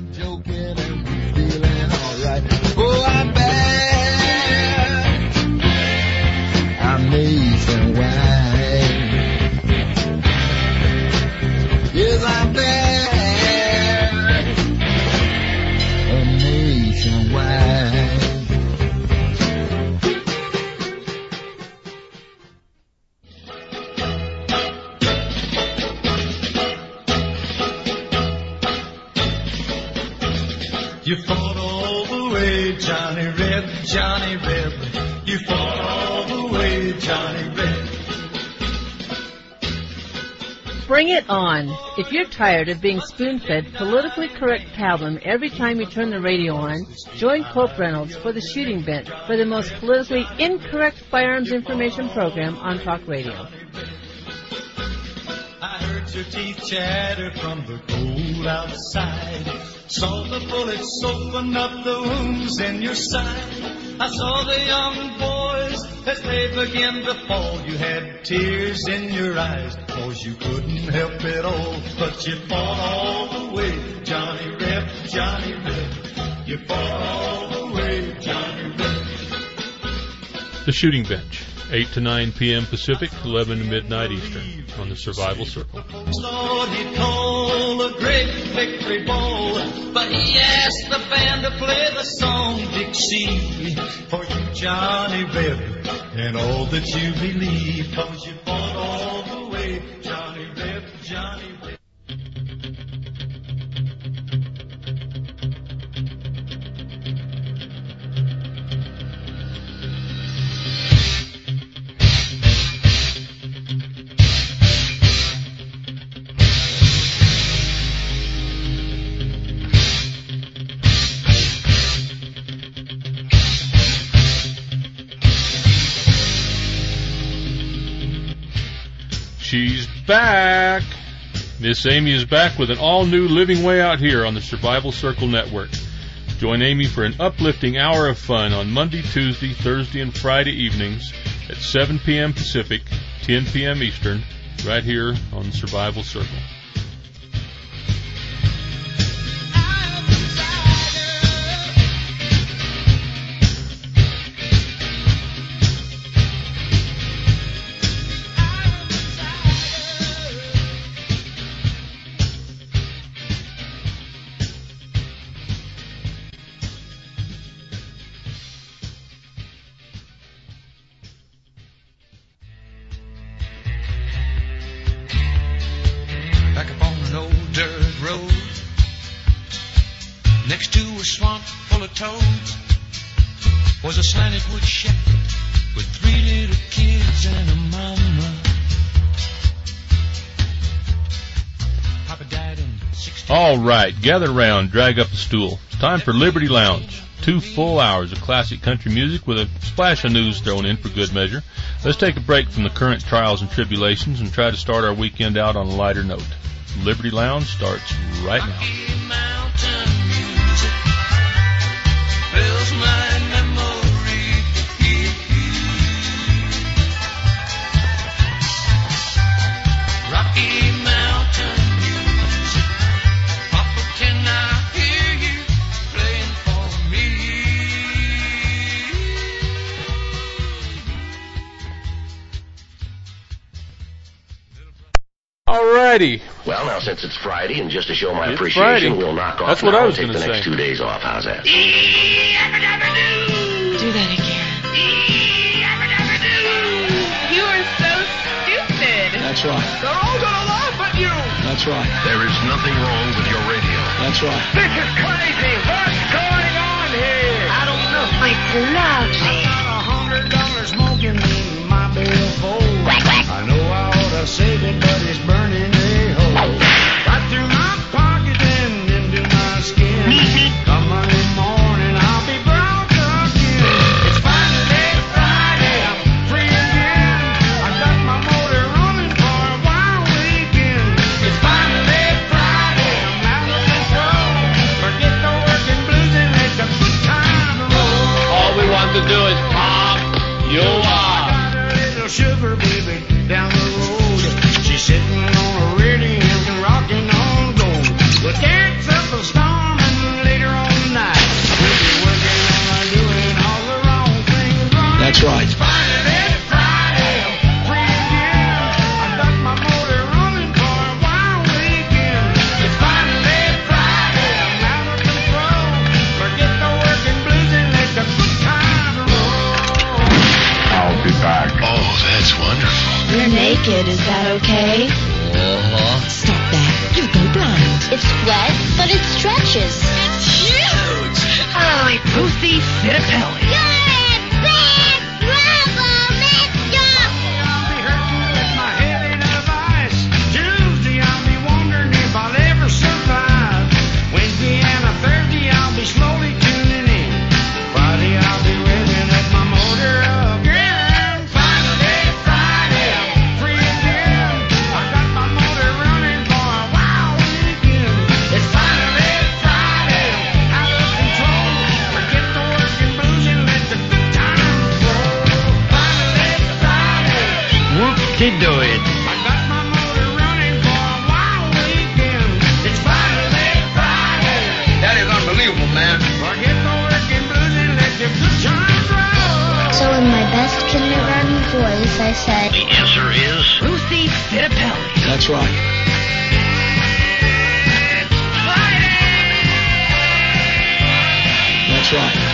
joking and feeling alright. Oh, I'm back. I'm nationwide. Yes, I'm back. I'm nationwide. You fought all the way, Johnny Reb, Johnny Reb. You fought all the way, Johnny Reb. Bring it on. If you're tired of being spoon-fed politically correct pablum every time you turn the radio on, join Cope Reynolds for the Shooting Bench for the most politically incorrect firearms information program on talk radio. I heard your teeth chatter from the cold outside. Saw the bullets open up the wounds in your side. I saw the young boys as they began to fall. You had tears in your eyes, 'cause you couldn't help it all. But you fought all the way, Johnny Reb, Johnny Reb. You fought all the way, Johnny Reb. The Shooting Bench, 8 to 9 p.m. Pacific, 11 to midnight Eastern, on the Survival Circle. Lord, he'd call a great victory ball, but he asked the band to play the song Dixie for you, Johnny Reb, and all that you believe, 'cause you fought all the way, Johnny Reb, Johnny Reb. She's back. Miss Amy is back with an all-new Living Way Out Here on the Survival Circle Network. Join Amy for an uplifting hour of fun on Monday, Tuesday, Thursday, and Friday evenings at 7 p.m. Pacific, 10 p.m. Eastern, right here on the Survival Circle. Was a slanted wood shack with 3 little kids and a mama. Papa died in 16. All right, gather around, drag up a stool. It's time for Liberty Lounge. 2 full hours of classic country music with a splash of news thrown in for good measure. Let's take a break from the current trials and tribulations and try to start our weekend out on a lighter note. Liberty Lounge starts right now. Mountain music fills my memory. Rocky Mountain music, Papa, can I hear you playing for me? Alrighty. Well, now, since it's Friday, and just to show my It's appreciation, Friday. we'll knock off That's what now I was and take gonna the next say. 2 days off. How's that? Do that again. You are so stupid. That's right. They're all gonna laugh at you! That's right. There is nothing wrong with your radio. That's right. This is crazy! What's going on here? I don't know. It's lovely. $100 smoking in my billfold. I know I ought to save it, but it's burning a hole. Right through my pocket and into my skin. Come Monday morning, I'll be broke again. It's finally Friday, I'm free again. I got my motor running for a wild weekend. It's finally Friday, I'm out of control. Forget the working blues and let the good time roll. All we want to do is pop you up. Got a little sugar baby down the road. She's sitting on a radiant and rocking on gold. Well, dance up a storm and naked. Is that okay? Stop that. You'll go blind. It's wet, but it stretches. It's huge. Holy Ruthie Fitapelli. You're in big trouble, mister. I'll be hurting with my head in a vice. Tuesday I'll be wondering if I'll ever survive. Wednesday and a Thursday I'll be slowly tuning in. Friday I'll be revving up my motor again. Finally Friday I'm free again. I got my motor running for a wild weekend. It's finally Friday, out of control. Forget the work and booze and let the good times roll. Finally Friday, whoop-de-doo-it. I got my motor running for a wild weekend. It's finally Friday. That is unbelievable, man. Forget the work and booze and let the good times roll. So in my best kindergarten voice, I said, The answer is Ruthie Fitapelli. That's right. That's right.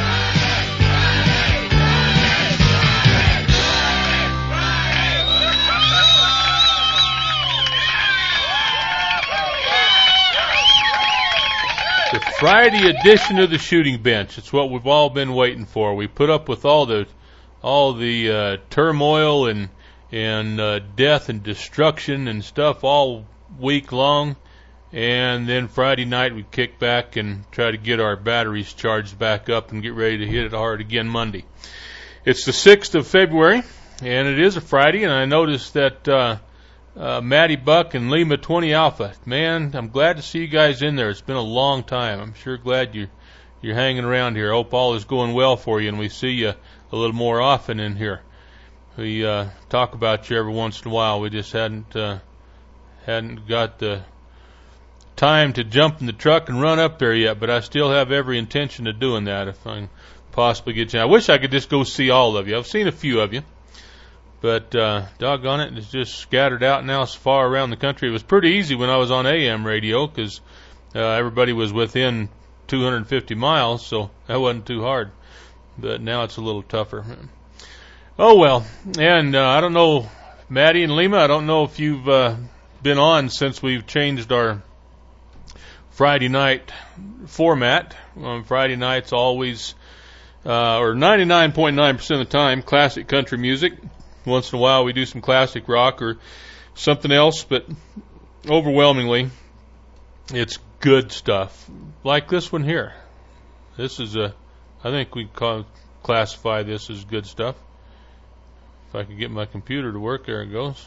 The Friday edition of the Shooting Bench. It's what we've all been waiting for. We put up with all the turmoil and death and destruction and stuff all week long, and then Friday night we kick back and try to get our batteries charged back up and get ready to hit it hard again Monday. It's the 6th of February, and it is a Friday, and I noticed that Matty Buck and Lima 20 Alpha. Man, I'm glad to see you guys in there. It's been a long time. I'm sure glad you're hanging around here. I hope all is going well for you, and we see you a little more often in here. We talk about you every once in a while. We just hadn't got the time to jump in the truck and run up there yet, but I still have every intention of doing that if I can possibly get you. I wish I could just go see all of you. I've seen a few of you. But doggone it, it's just scattered out now so far around the country. It was pretty easy when I was on AM radio because everybody was within 250 miles, so that wasn't too hard. But now it's a little tougher. Oh, well. And I don't know, Maddie and Lima, I don't know if you've been on since we've changed our Friday night format. Friday night's always, or 99.9% of the time, classic country music. Once in a while we do some classic rock or something else, but overwhelmingly it's good stuff. Like this one here. This is I think we classify this as good stuff. If I could get my computer to work, there it goes.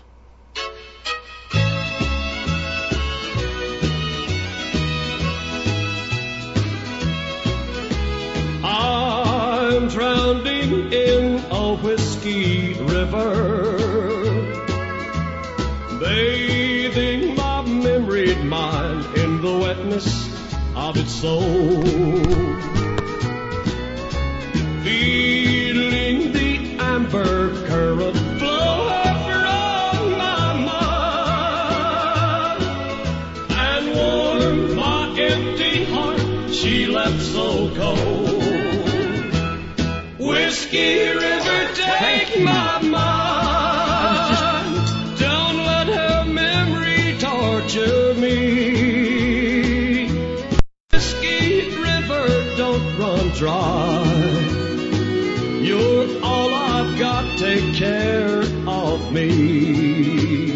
I'm drowning in a whiskey river, bathing my memoried mind in the wetness of its soul, feeling the amber current flow from my mind and warm my empty heart she left so cold. Whiskey River, take my mind. Don't let her memory torture me. Whiskey River, don't run dry. You're all I've got, take care of me.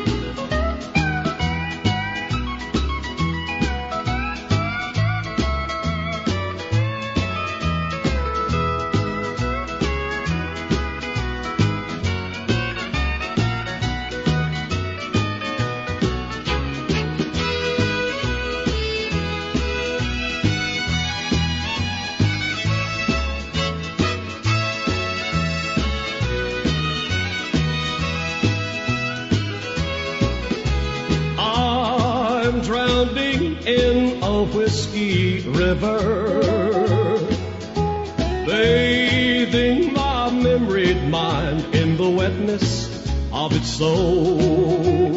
Drowning in a whiskey river, bathing my memoried mind in the wetness of its soul,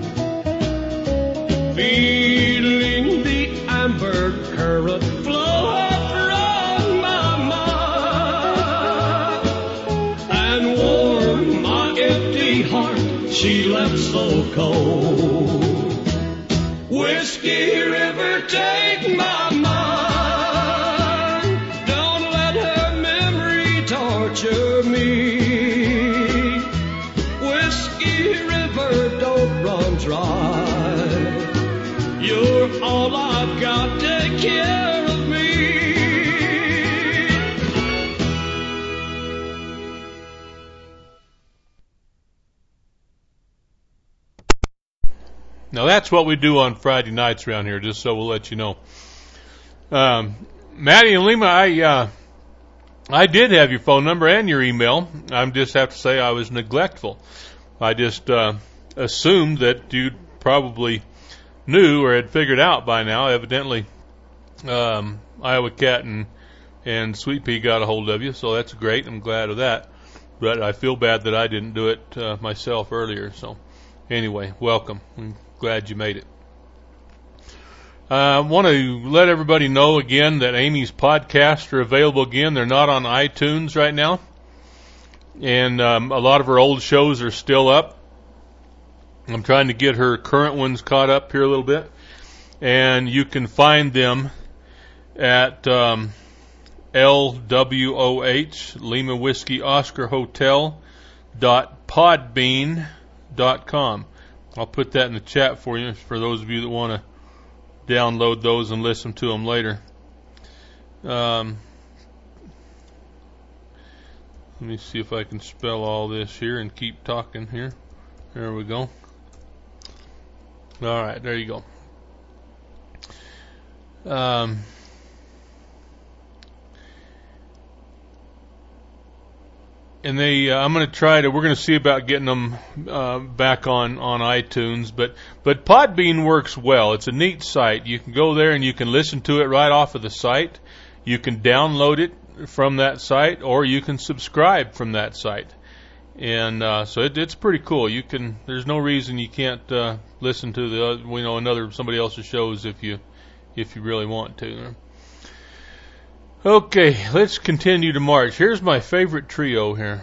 feeling the amber current flow from my mind and warm my empty heart she left so cold. Whiskey River, take my mind. Don't let her memory torture me. Whiskey River, don't run dry. You're all I've got, take care of me. Now that's what we do on Friday nights around here, just so we'll let you know. Maddie and Lima, I did have your phone number and your email. I just have to say I was neglectful. I just assumed that you probably knew or had figured out by now. Evidently, Iowa Cat and Sweet Pea got a hold of you, so that's great. I'm glad of that. But I feel bad that I didn't do it myself earlier. So anyway, welcome. I'm glad you made it. I want to let everybody know again that Amy's podcasts are available again. They're not on iTunes right now. And a lot of her old shows are still up. I'm trying to get her current ones caught up here a little bit. And you can find them at LWOH, Lima Whiskey Oscar Hotel .podbean.com. I'll put that in the chat for you for those of you that want to download those and listen to them later. Let me see if I can spell all this here and keep talking here. There we go. All right, there you go. And I'm going to we're going to see about getting them back on iTunes, but Podbean works well. It's a neat site. You can go there and you can listen to it right off of the site. You can download it from that site, or you can subscribe from that site. And so it's pretty cool. There's no reason you can't listen to somebody else's shows if you really want to. Okay, let's continue to march. Here's my favorite trio here.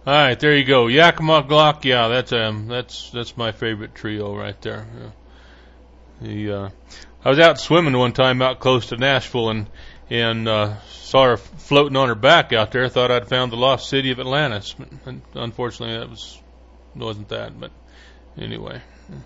All right, there you go. Yakima Glock. Yeah, that's my favorite trio right there. Yeah. I was out swimming one time out close to Nashville and saw her floating on her back out there. Thought I'd found the lost city of Atlantis. But unfortunately, wasn't that. But anyway.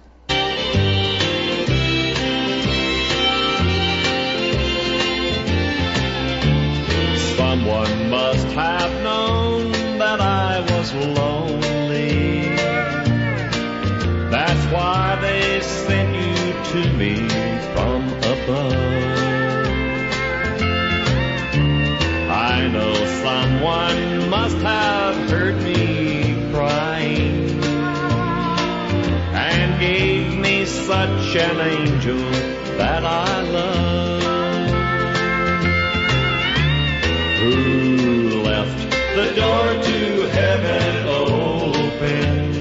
Someone must have known that I was lonely. That's why they sent you to me from above. I know someone must have heard me crying and gave me such an angel that I love. Who left the door to heaven open?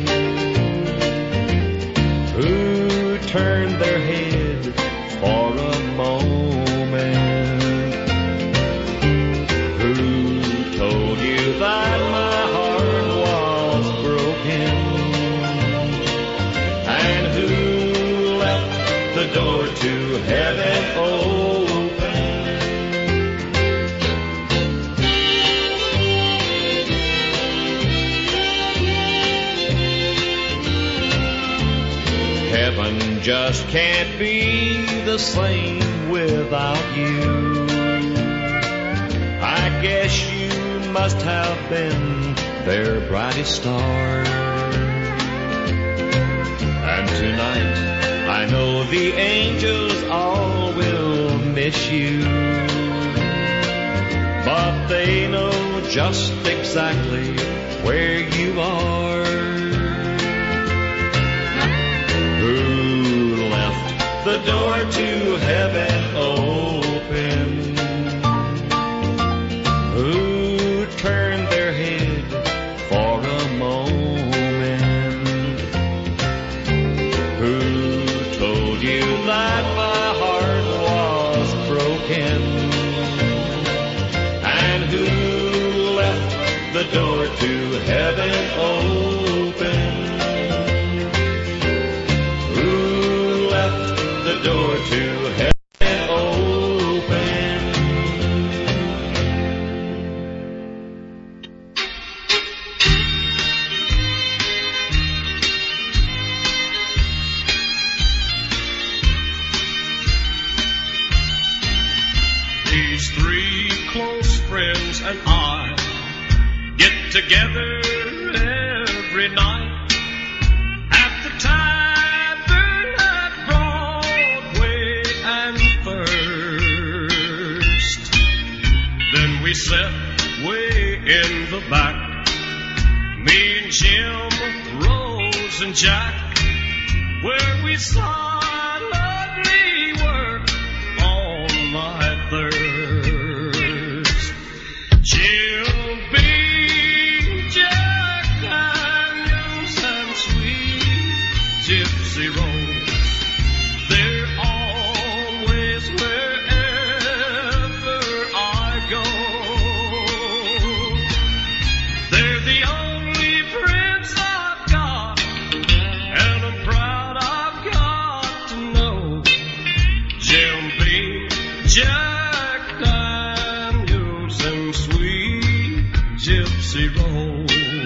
Who turned their head for a moment? Who told you that my heart was broken? And who left the door to heaven open? Heaven just can't be the same without you. I guess you must have been their brightest star. And tonight I know the angels all will miss you, but they know just exactly where you are. Who left the door to heaven open? Who turned their head for a moment? Who told you that my heart was broken? And who left the door to heaven open? The door to heaven open. These three close friends and I get together every night at the tavern at Broadway and First. Then we sat way in the back, me and Jim, Rose and Jack, where we silently worked all night thirst. Jim Beam, Jack Daniels, and sweet Gypsy Rose, they're always wherever I go. They're the only friends I've got, and I'm proud I've got to know. Jim Beam, Jack Daniels, and sweet Gypsy Rose.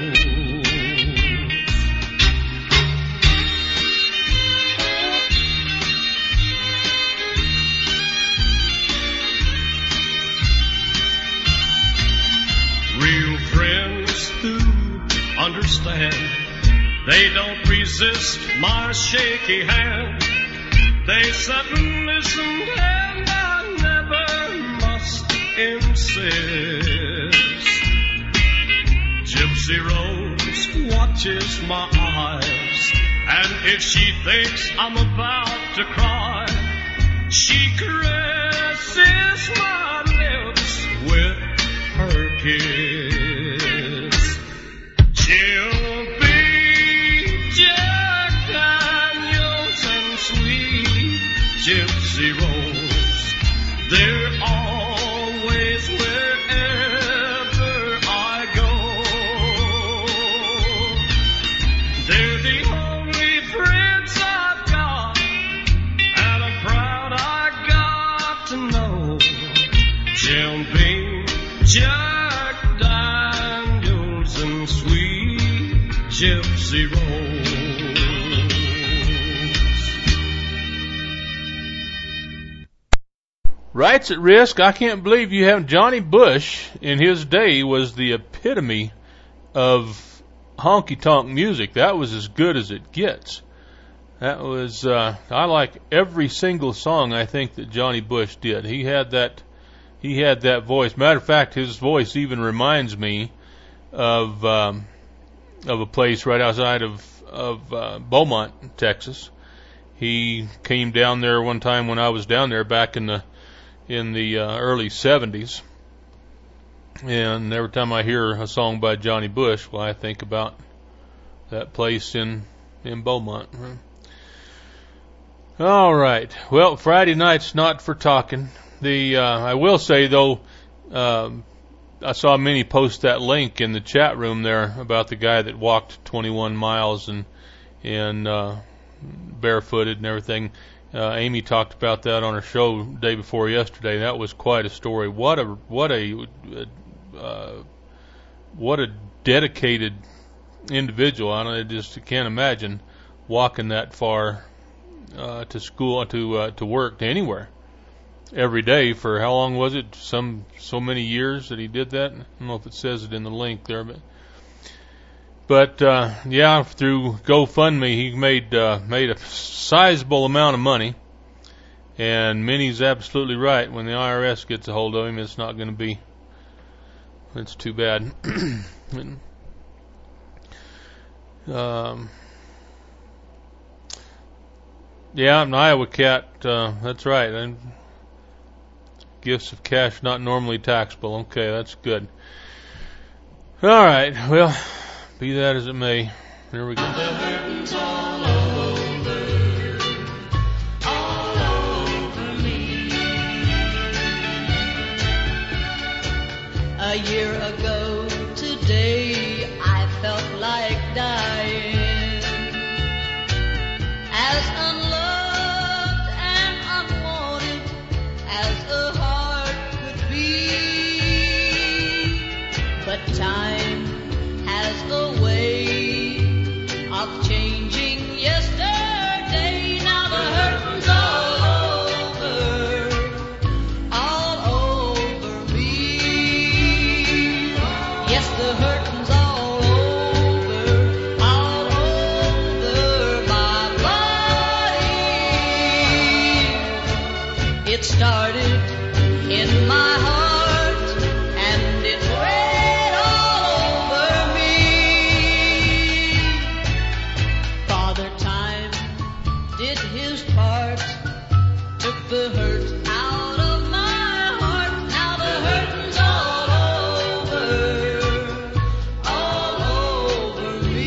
Real friends who understand, they don't resist my shaky hand. They sit and listen, and I never must insist. Gypsy Rose watches my eyes, and if she thinks I'm about to cry, she caresses my lips with her kiss. She'll be Jack Daniels and sweet Gypsy Rose, they're always wherever I go. gypsy rose. Rights at Risk. I can't believe you haven't. Johnny Bush in his day was the epitome of honky-tonk music. That was as good as it gets. That was, I like every single song I think that Johnny Bush did. He had that voice. Matter of fact, his voice even reminds me of a place right outside of Beaumont, Texas. He came down there one time when I was down there back in the early 70s. And every time I hear a song by Johnny Bush, well, I think about that place in Beaumont. All right. Well, Friday night's not for talking. I will say, though, I saw Minnie post that link in the chat room there about the guy that walked 21 miles and barefooted and everything. Amy talked about that on her show the day before yesterday. That was quite a story. What a dedicated individual. I just can't imagine walking that far to school, to work, to anywhere every day for how long was it? So many years that he did that. I don't know if it says it in the link there, but yeah, through GoFundMe he made a sizable amount of money. And Minnie's absolutely right. When the IRS gets a hold of him, it's not going to be. It's too bad. Yeah, I'm an Iowa cat. That's right. And gifts of cash not normally taxable. Okay, that's good. All right. Well, be that as it may. Here we go. A year ago today, I felt like dying, as unloved and unwanted as a heart could be. But time has a way of changing yesterday. Now the hurting's all over me. Yes, the hurting's all over my body. It started in my heart and it spread all over me. Father Time did his part, took the hurt out of my heart. Now the hurting's all over me.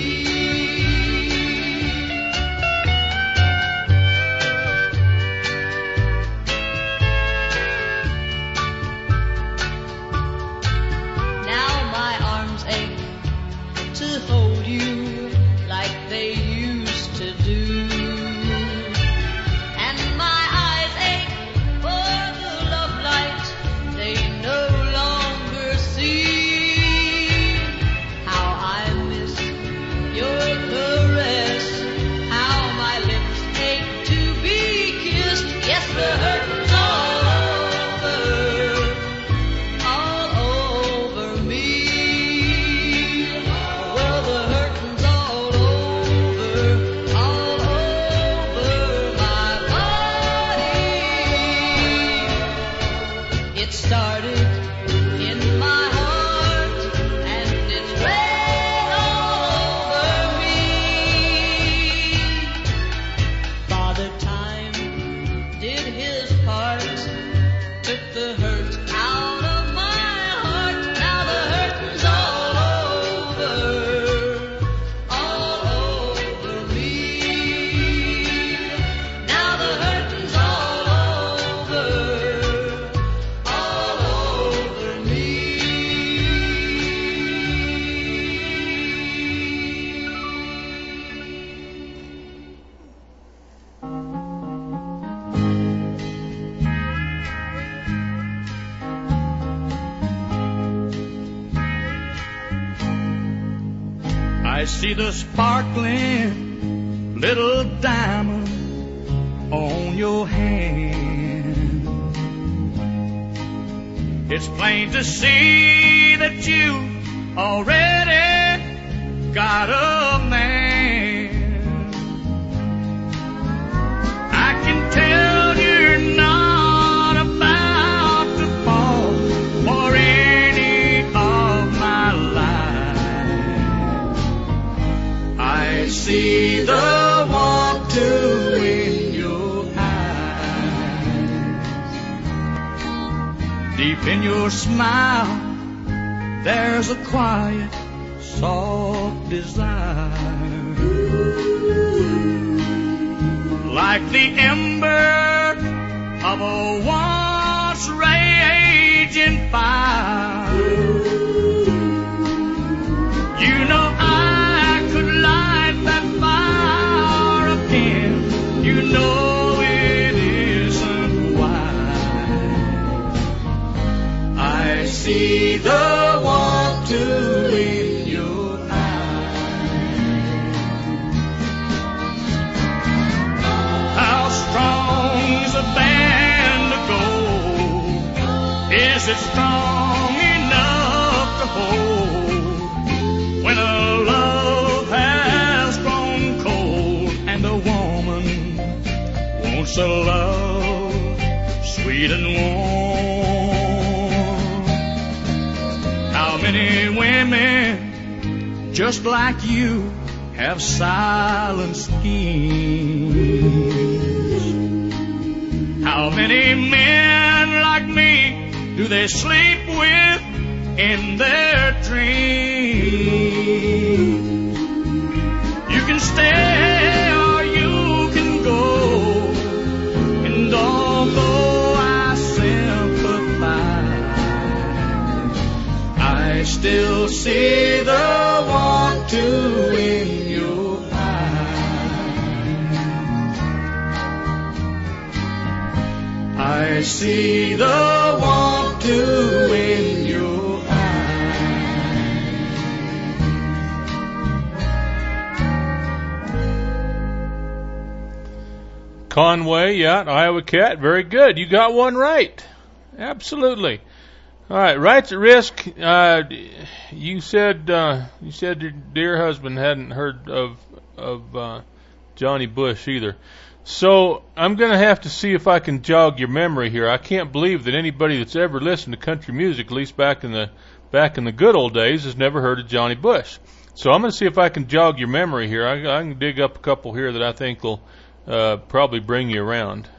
Now my arms ache to hold you like they used to do, and my eyes ache for the love light they no longer see. How I miss your caress, how my lips ache to be kissed. Yes, the hurting's all over me. Well, the hurting's all over I see the sparkling little diamond on your hand. It's plain to see that you already got a man. I can tell you're not about to fall for any of my lies. I see the want to in your eyes. Deep in your smile, there's a quiet, soft desire. Like the ember of a once raging fire. You know I could light that fire again. You know it isn't wise. I see the want to in your eyes. How strong's a band of gold? Is it strong enough to hold when a love has grown cold and a woman wants a love sweet and warm? How many women just like you have silent schemes? How many men like me do they sleep with in their dreams? You can stay or you can go, and although I sympathize, I still see the want to in your eyes. I see the want to in your eyes. Conway, yeah, Iowa Cat, very good. You got one right. Absolutely. All right, Rights at Risk. You said your dear husband hadn't heard of Johnny Bush either. So I'm going to have to see if I can jog your memory here. I can't believe that anybody that's ever listened to country music, at least back in the good old days, has never heard of Johnny Bush. So I'm going to see if I can jog your memory here. I can dig up a couple here that I think will probably bring you around.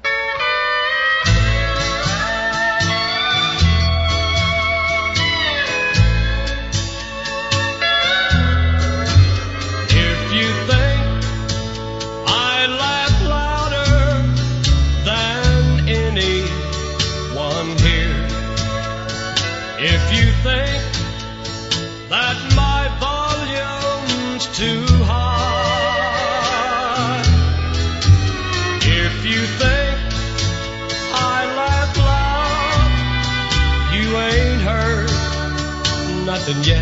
If you think that my volume's too high, if you think I laugh loud, you ain't heard nothing yet.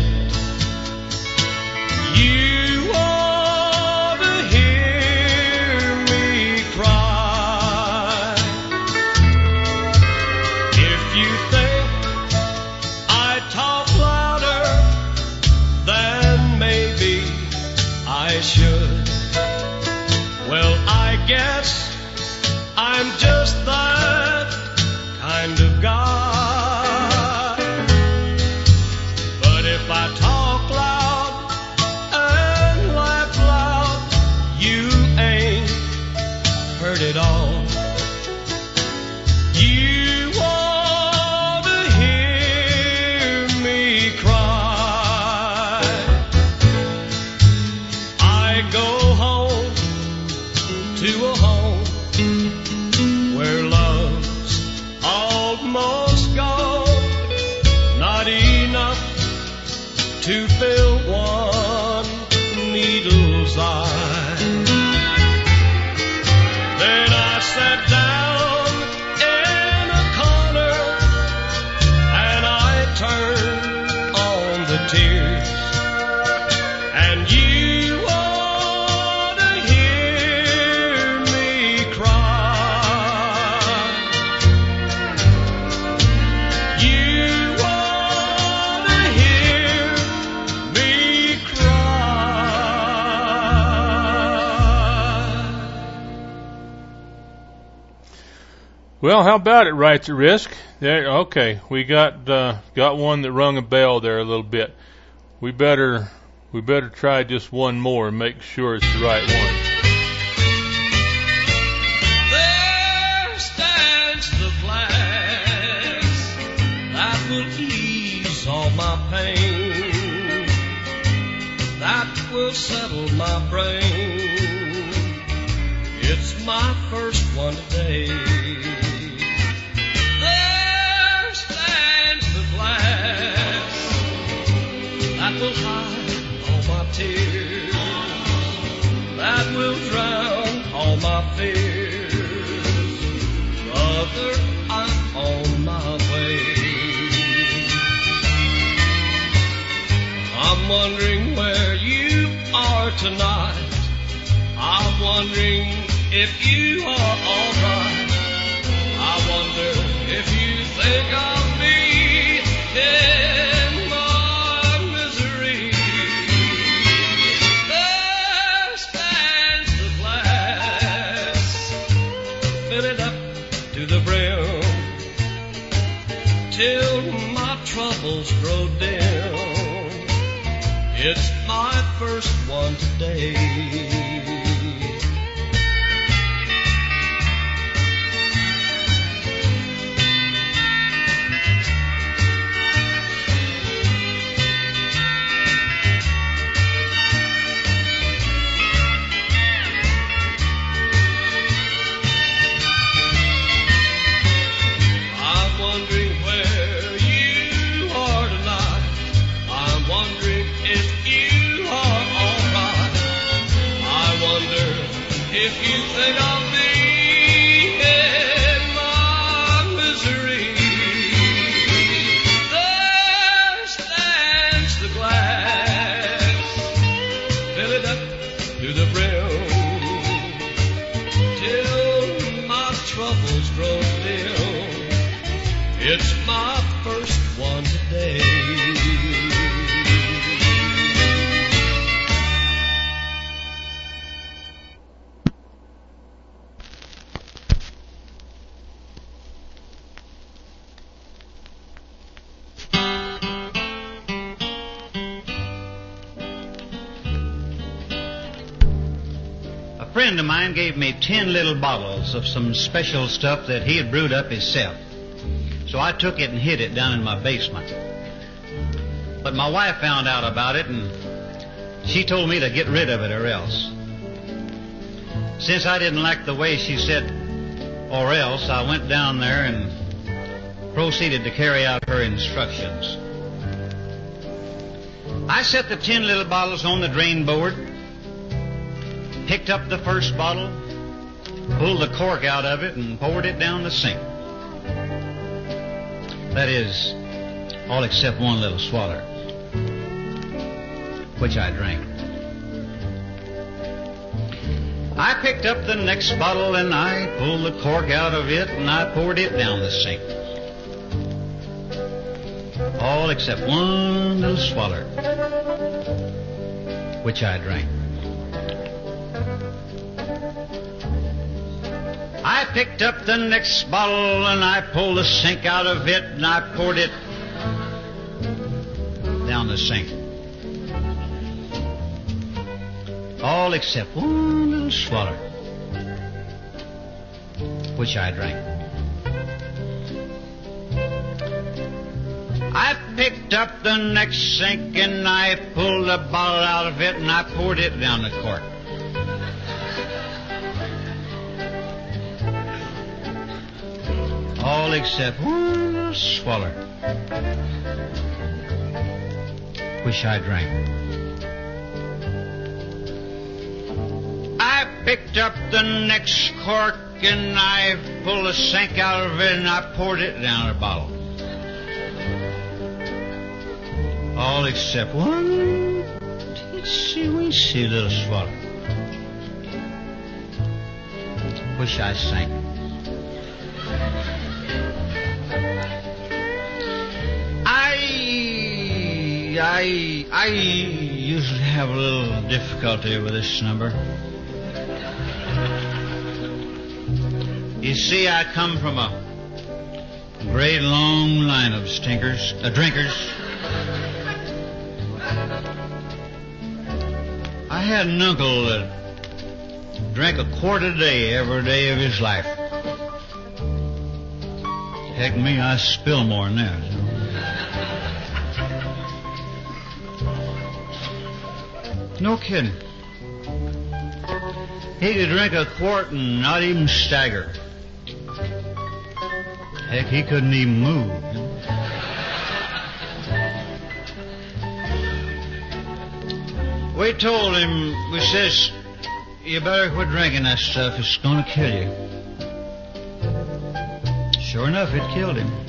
You ought to hear me cry. If you think I talk louder than maybe I should, well, I guess I'm just that kind of guy. But if I talk loud and laugh loud, you ain't heard it all. You ought to hear me cry. I go home to a home where love's almost gone, not enough to fill one needle's eye. Then I sat down in a corner and I turned on the tears, and you Well, how about it, Rights at Risk? There, okay, we got one that rung a bell there a little bit. We better try just one more and make sure it's the right one. There stands the glass that will ease all my pain, that will settle my brain. It's my first one today. There stands the glass that will hide all my tears, that will drown all my fears. Brother, I'm on my way. I'm wondering where you are tonight. I'm wondering if you are all right. I wonder if you think of me in my misery. There stands the glass, fill it up to the brim, till my troubles grow dim. It's my first one today. If you think of me in my misery, there stands the glass, fill it up to the brim, till my troubles grow dim. It's my first one today. A friend of mine gave me 10 little bottles of some special stuff that he had brewed up himself. So I took it and hid it down in my basement. But my wife found out about it, and she told me to get rid of it or else. Since I didn't like the way she said or else, I went down there and proceeded to carry out her instructions. I set the 10 little bottles on the drain board, picked up the first bottle, pulled the cork out of it, and poured it down the sink. That is, all except one little swaller, which I drank. I picked up the next bottle, and I pulled the cork out of it, and I poured it down the sink. All except one little swaller, which I drank. I picked up the next bottle and I pulled the sink out of it and I poured it down the sink. All except one little swaller, which I drank. I picked up the next sink and I pulled the bottle out of it and I poured it down the cork. All except one little swaller, which I drank. I picked up the next cork and I pulled the sink out of it and I poured it down the bottle. All except one teensy-weensy little swaller, which I sank. I usually have a little difficulty with this number. You see, I come from a great long line of drinkers. I had an uncle that drank a quart a day every day of his life. Heck me, I spill more than that. No kidding. He could drink a quart and not even stagger. Heck, he couldn't even move. We told him, we says, you better quit drinking that stuff. It's going to kill you. Sure enough, it killed him.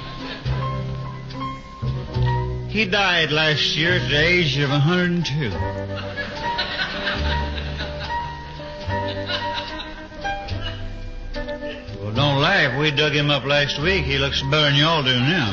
He died last year at the age of 102. Well, don't laugh. We dug him up last week. He looks better than y'all do now.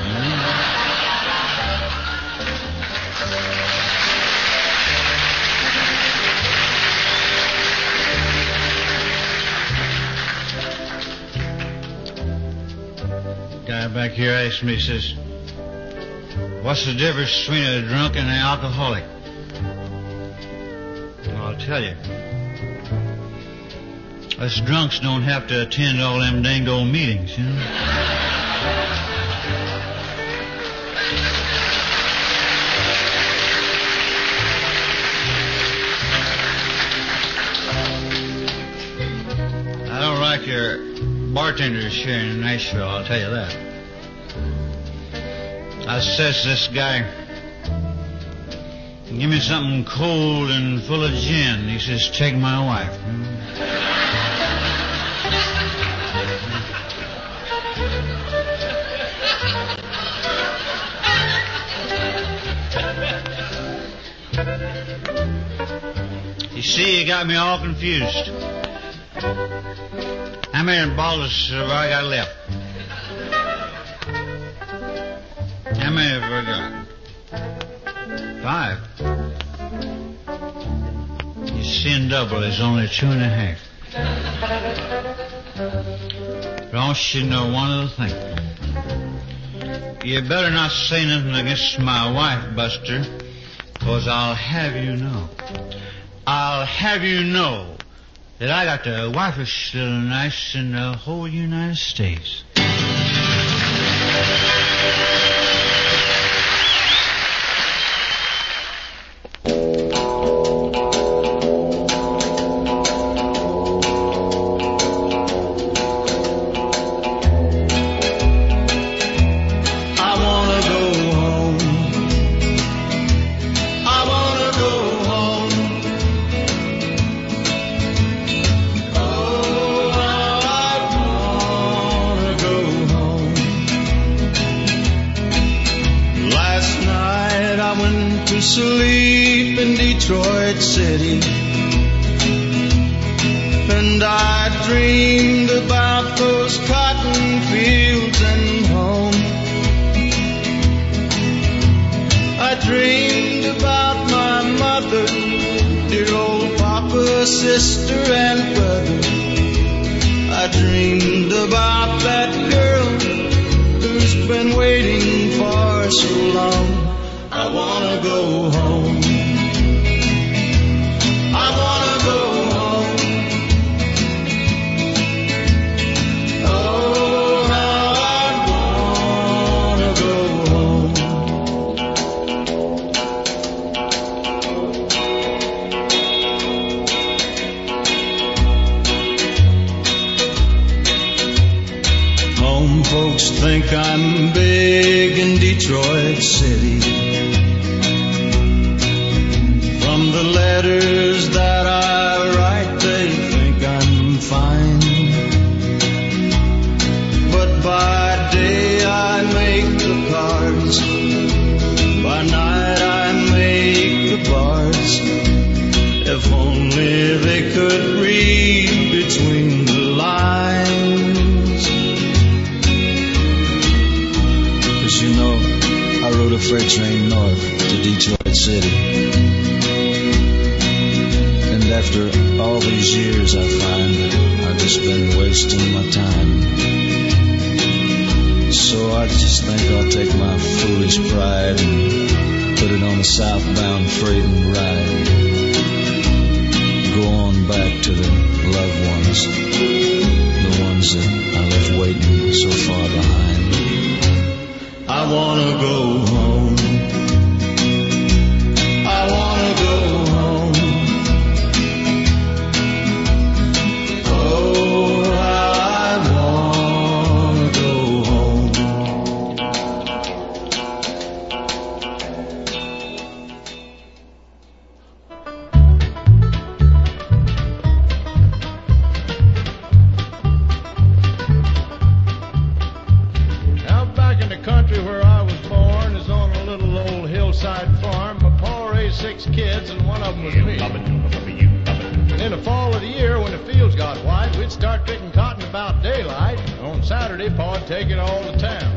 Guy back here asked me, he says, what's the difference between a drunk and an alcoholic? Well, I'll tell you. Us drunks don't have to attend all them dang old meetings, you know. I don't like your bartenders here in Nashville, I'll tell you that. I says to this guy, give me something cold and full of gin. He says, take my wife. You see, you got me all confused. How many bottles have I got left? How many have I got? 5. You see, in double, there's only 2.5. But I want you to know one other thing. You better not say nothing against my wife, Buster, because I'll have you know. I'll have you know that I got the wifest little nice in the whole United States. Sleep in Detroit City, and I dreamed about those cotton fields and home. I dreamed about my mother, dear old papa, sister and brother. I dreamed about that girl who's been waiting for so long. I wanna go home. I wanna go home. Oh, how I wanna go home. Home folks think I'm big in Detroit City. From the letters that I write, they think I'm fine. But by day I make the cards, by night I make the bars. If only they could read between the lines. 'Cause you know, I rode a freight train north to Detroit City. After all these years, I find that I just just been wasting my time. So I just think I'll take my foolish pride and put it on a southbound freight and ride. Go on back to the loved ones, the ones that I left waiting so far behind. I wanna go home. I wanna go home. Oh, how I wanna go home. Out back in the country where I was born is on a little old hillside farm. My pa raised 6 kids and one of them was me. And in the fall of the year when the fields got white, we'd start picking cotton about daylight. On Saturday, pa'd take it all to town.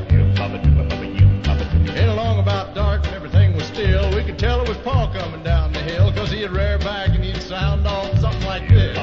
In along about dark when everything was still, we could tell it was pa coming down the hill, 'cause he'd rear back and he'd sound off something like this.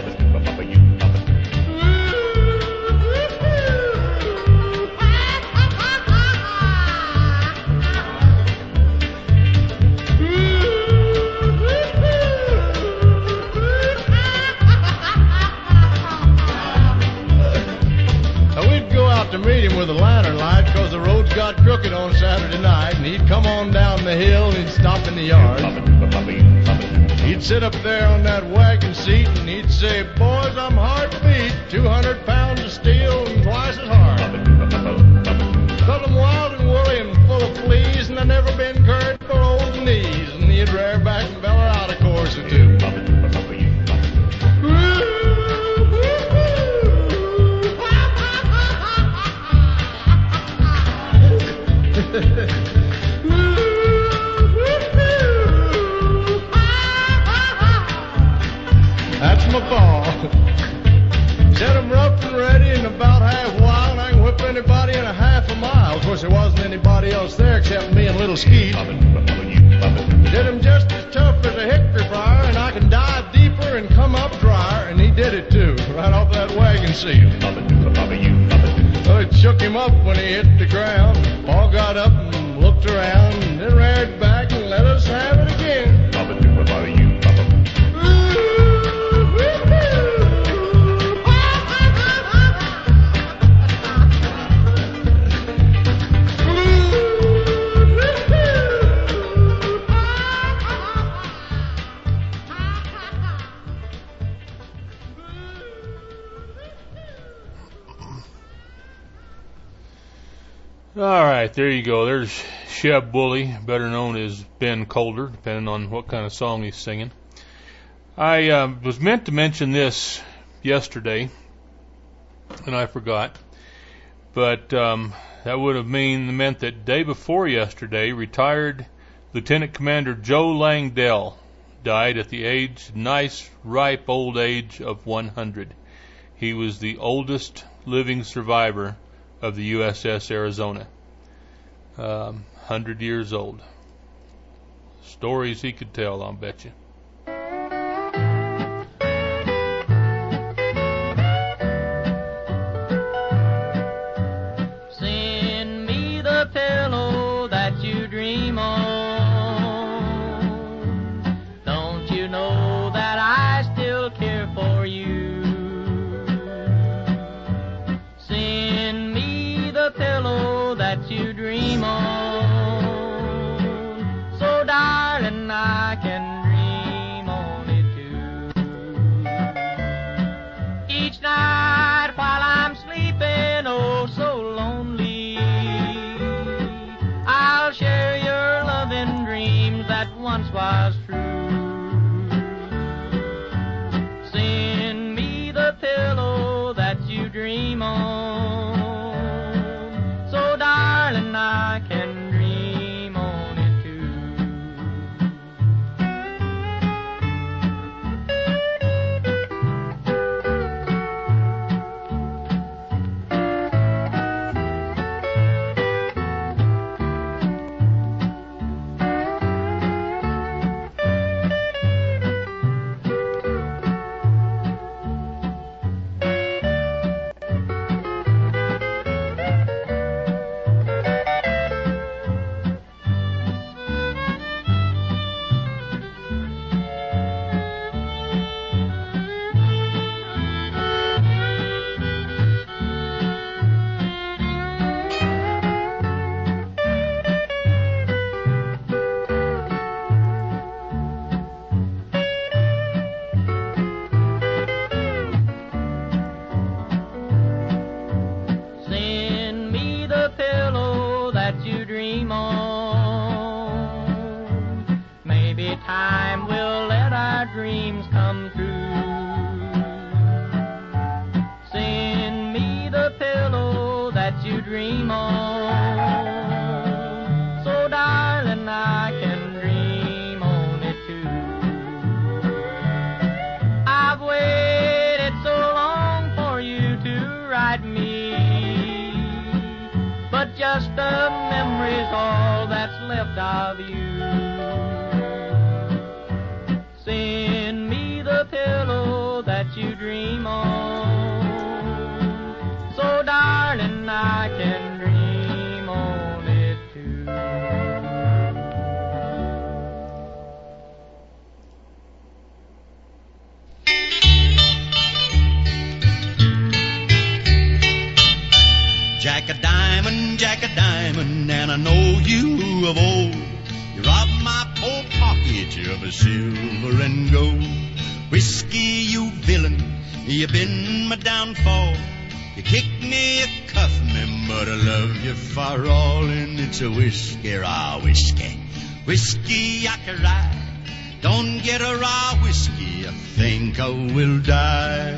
To meet him with a lantern light, 'cause the roads got crooked on Saturday night, and he'd come on down the hill and he'd stop in the yard. He'd sit up there on that wagon seat and he'd say, "Boys, I'm hard to beat, 200 pounds of steel and twice as hard. 'Cause I'm wild and woolly and full of fleas, and I've never been curried for old knees." And he'd rear back and bellow out a chorus or two. That's my ball. Set 'em rough and ready in about half wild, and I can whip anybody in a half a mile. Of course, there wasn't anybody else there except me and Little Skeet. Did him just as tough as a hickory briar, and I can dive deeper and come up drier. And he did it too, right off that wagon seat. So it shook him up when he hit the ground. Paul got up and looked around, and then reared back and let us have it again. All right, there you go. There's Sheb Woolley, better known as Ben Colder, depending on what kind of song he's singing. I was meant to mention this yesterday, and I forgot. But that would have meant that day before yesterday, retired Lieutenant Commander Joe Langdell died at the nice, ripe old age of 100. He was the oldest living survivor of the USS Arizona. 100 years old. Stories he could tell, I'll bet you. Send me the pillow that you dream on. Don't you know that I still care for you? Send me the pillow that you dream on, so darling I can dream dreams come true. Send me the pillow that you dream on, so darling I can dream on it too. I've waited so long for you to write me, but just the memory's all that's left of you. Send me the pillow that you dream on, so darling I can dream on it too. Jack a diamond, and I know you of old. You robbed my poor pocket of silver and gold. Whiskey, you villain, you been my downfall. You kicked me, you cuffed me, but I love you for all. And it's a whiskey, raw whiskey. Whiskey, I can ride. Don't get a raw whiskey, I think I will die.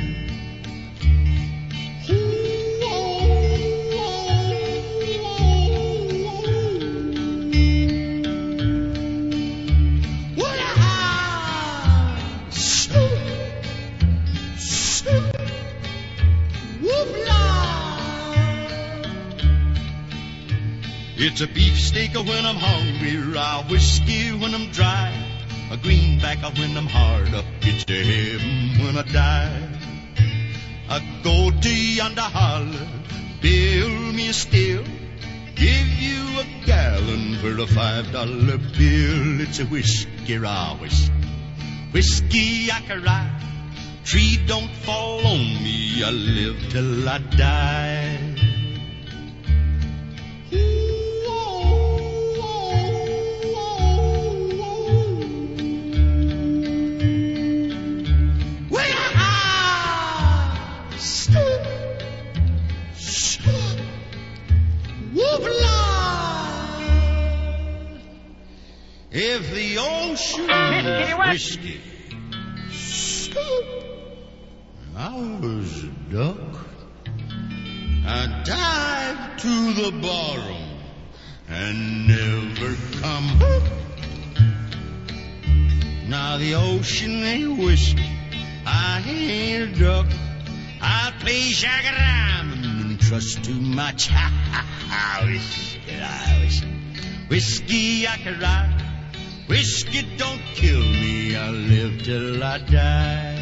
It's a beefsteak when I'm hungry, raw whiskey when I'm dry, a greenback when I'm hard up, it's to heaven when I die. I go to yonder holler, build me a still, give you a gallon for a $5 bill. It's a whiskey, raw whiskey. Whiskey I can ride, tree don't fall on me, I live till I die. If the ocean was whiskey, I was a duck. I dive to the bottom and never come up. Now the ocean ain't whiskey, I ain't a duck. I'll play Jack-a-diamond and trust too much. Whiskey I can ride. Whiskey don't kill me, I'll live till I die.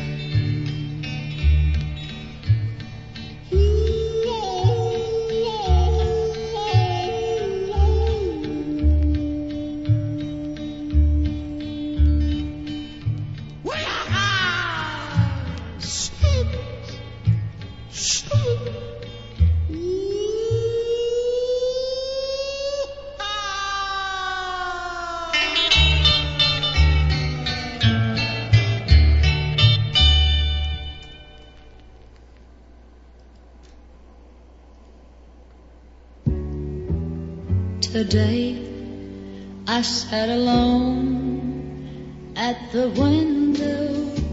Today I sat alone at the window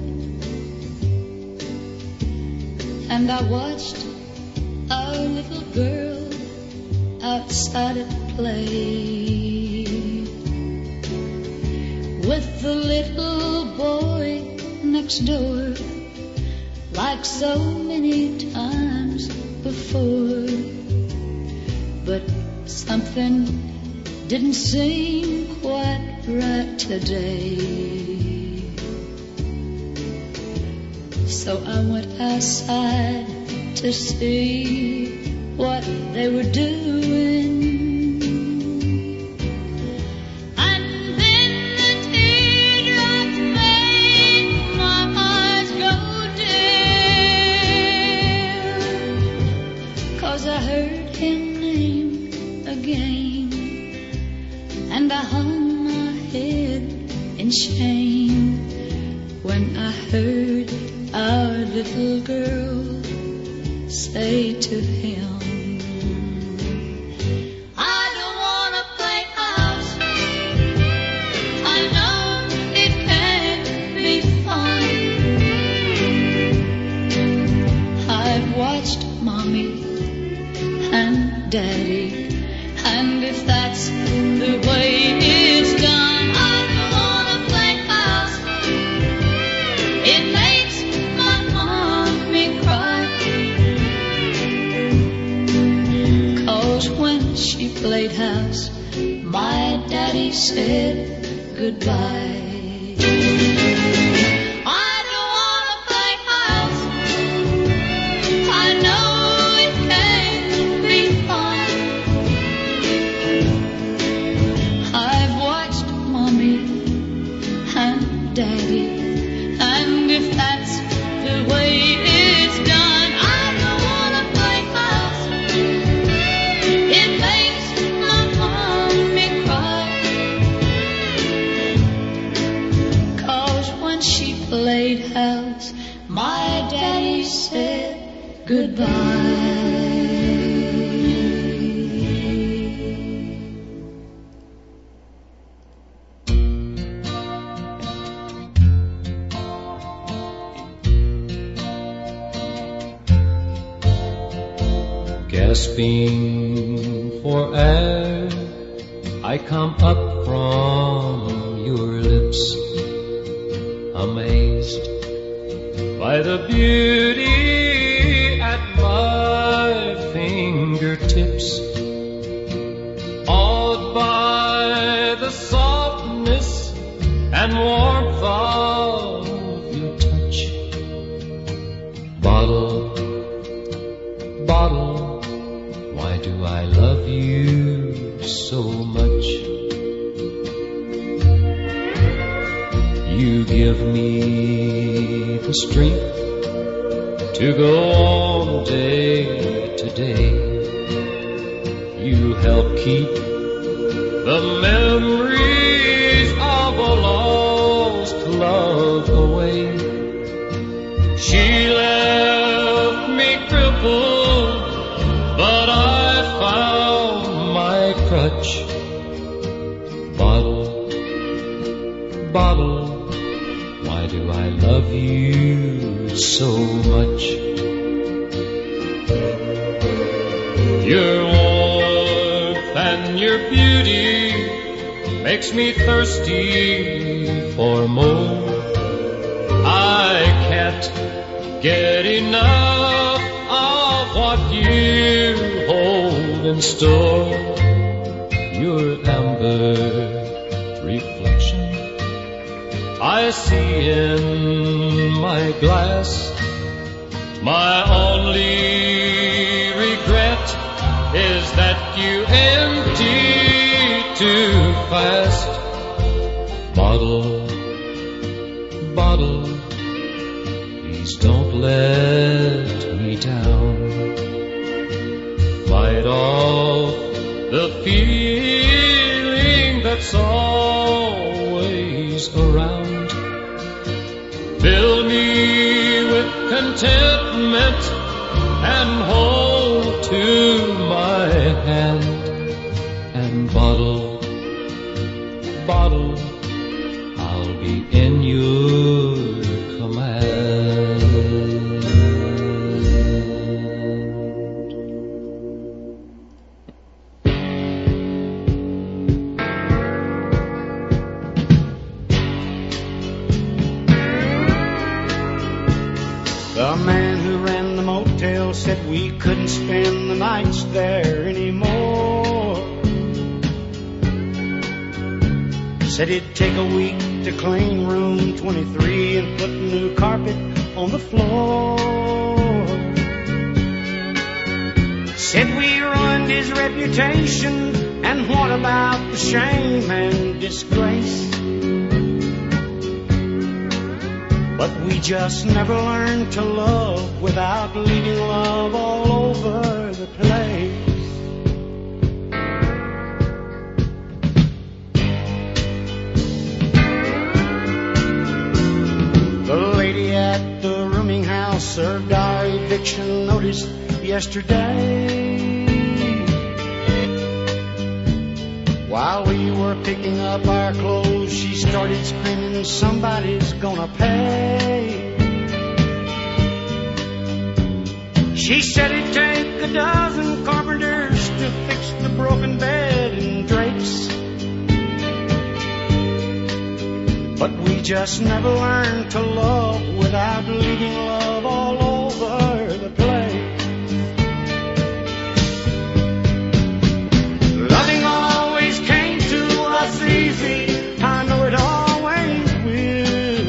and I watched our little girl outside at play with the little boy next door, like so many times before. But something didn't seem quite right today. So I went outside to see what they were doing. And then the teardrops made my eyes go dim, 'cause I heard him name again, and I hung my head in shame when I heard our little girl say to him, I don't want to play house. I know it can't be daddy. And if that's the way it's done, I don't wanna play house. It makes my mommy cry. 'Cause when she played house, my daddy said goodbye. Daddy, and if that's the way it's done, I don't wanna play house. It makes my mommy cry. 'Cause when she played house, my daddy said goodbye. Gasping for air, I come up from your lips, amazed by the beauty at my fingertips, awed by the softness and warmth of your touch. Bottle, bottle, why do I love you so much? You give me the strength to go on day to day. You help keep the memories of a lost love away. She left me crippled, but I found my crutch. Bottle, bottle, why do I love you so much? Your warmth and your beauty makes me thirsty for more. I can't get enough of what you hold in store. Your amber reflection I see in my glass. My only regret is that you empty too fast. Bottle, bottle, please don't let me down. Fight off the feeling that's always around. Fill me with contentment and hold to my hand. And bottle, bottle, I'll be in your command. The man who ran the motel said we couldn't spend the nights there anymore. Said it'd take a week to clean room 23 and put new carpet on the floor. Said we ruined his reputation, and what about the shame and disgrace? But we just never learned to love without leaving love all over the place. The lady at the rooming house served our eviction notice yesterday. While we were picking up our clothes, she started screaming, somebody's gonna pay. She said it'd take a dozen carpenters to broken bed and drapes. But we just never learned to love without leaving love all over the place. Loving always came to us easy, I know it always will.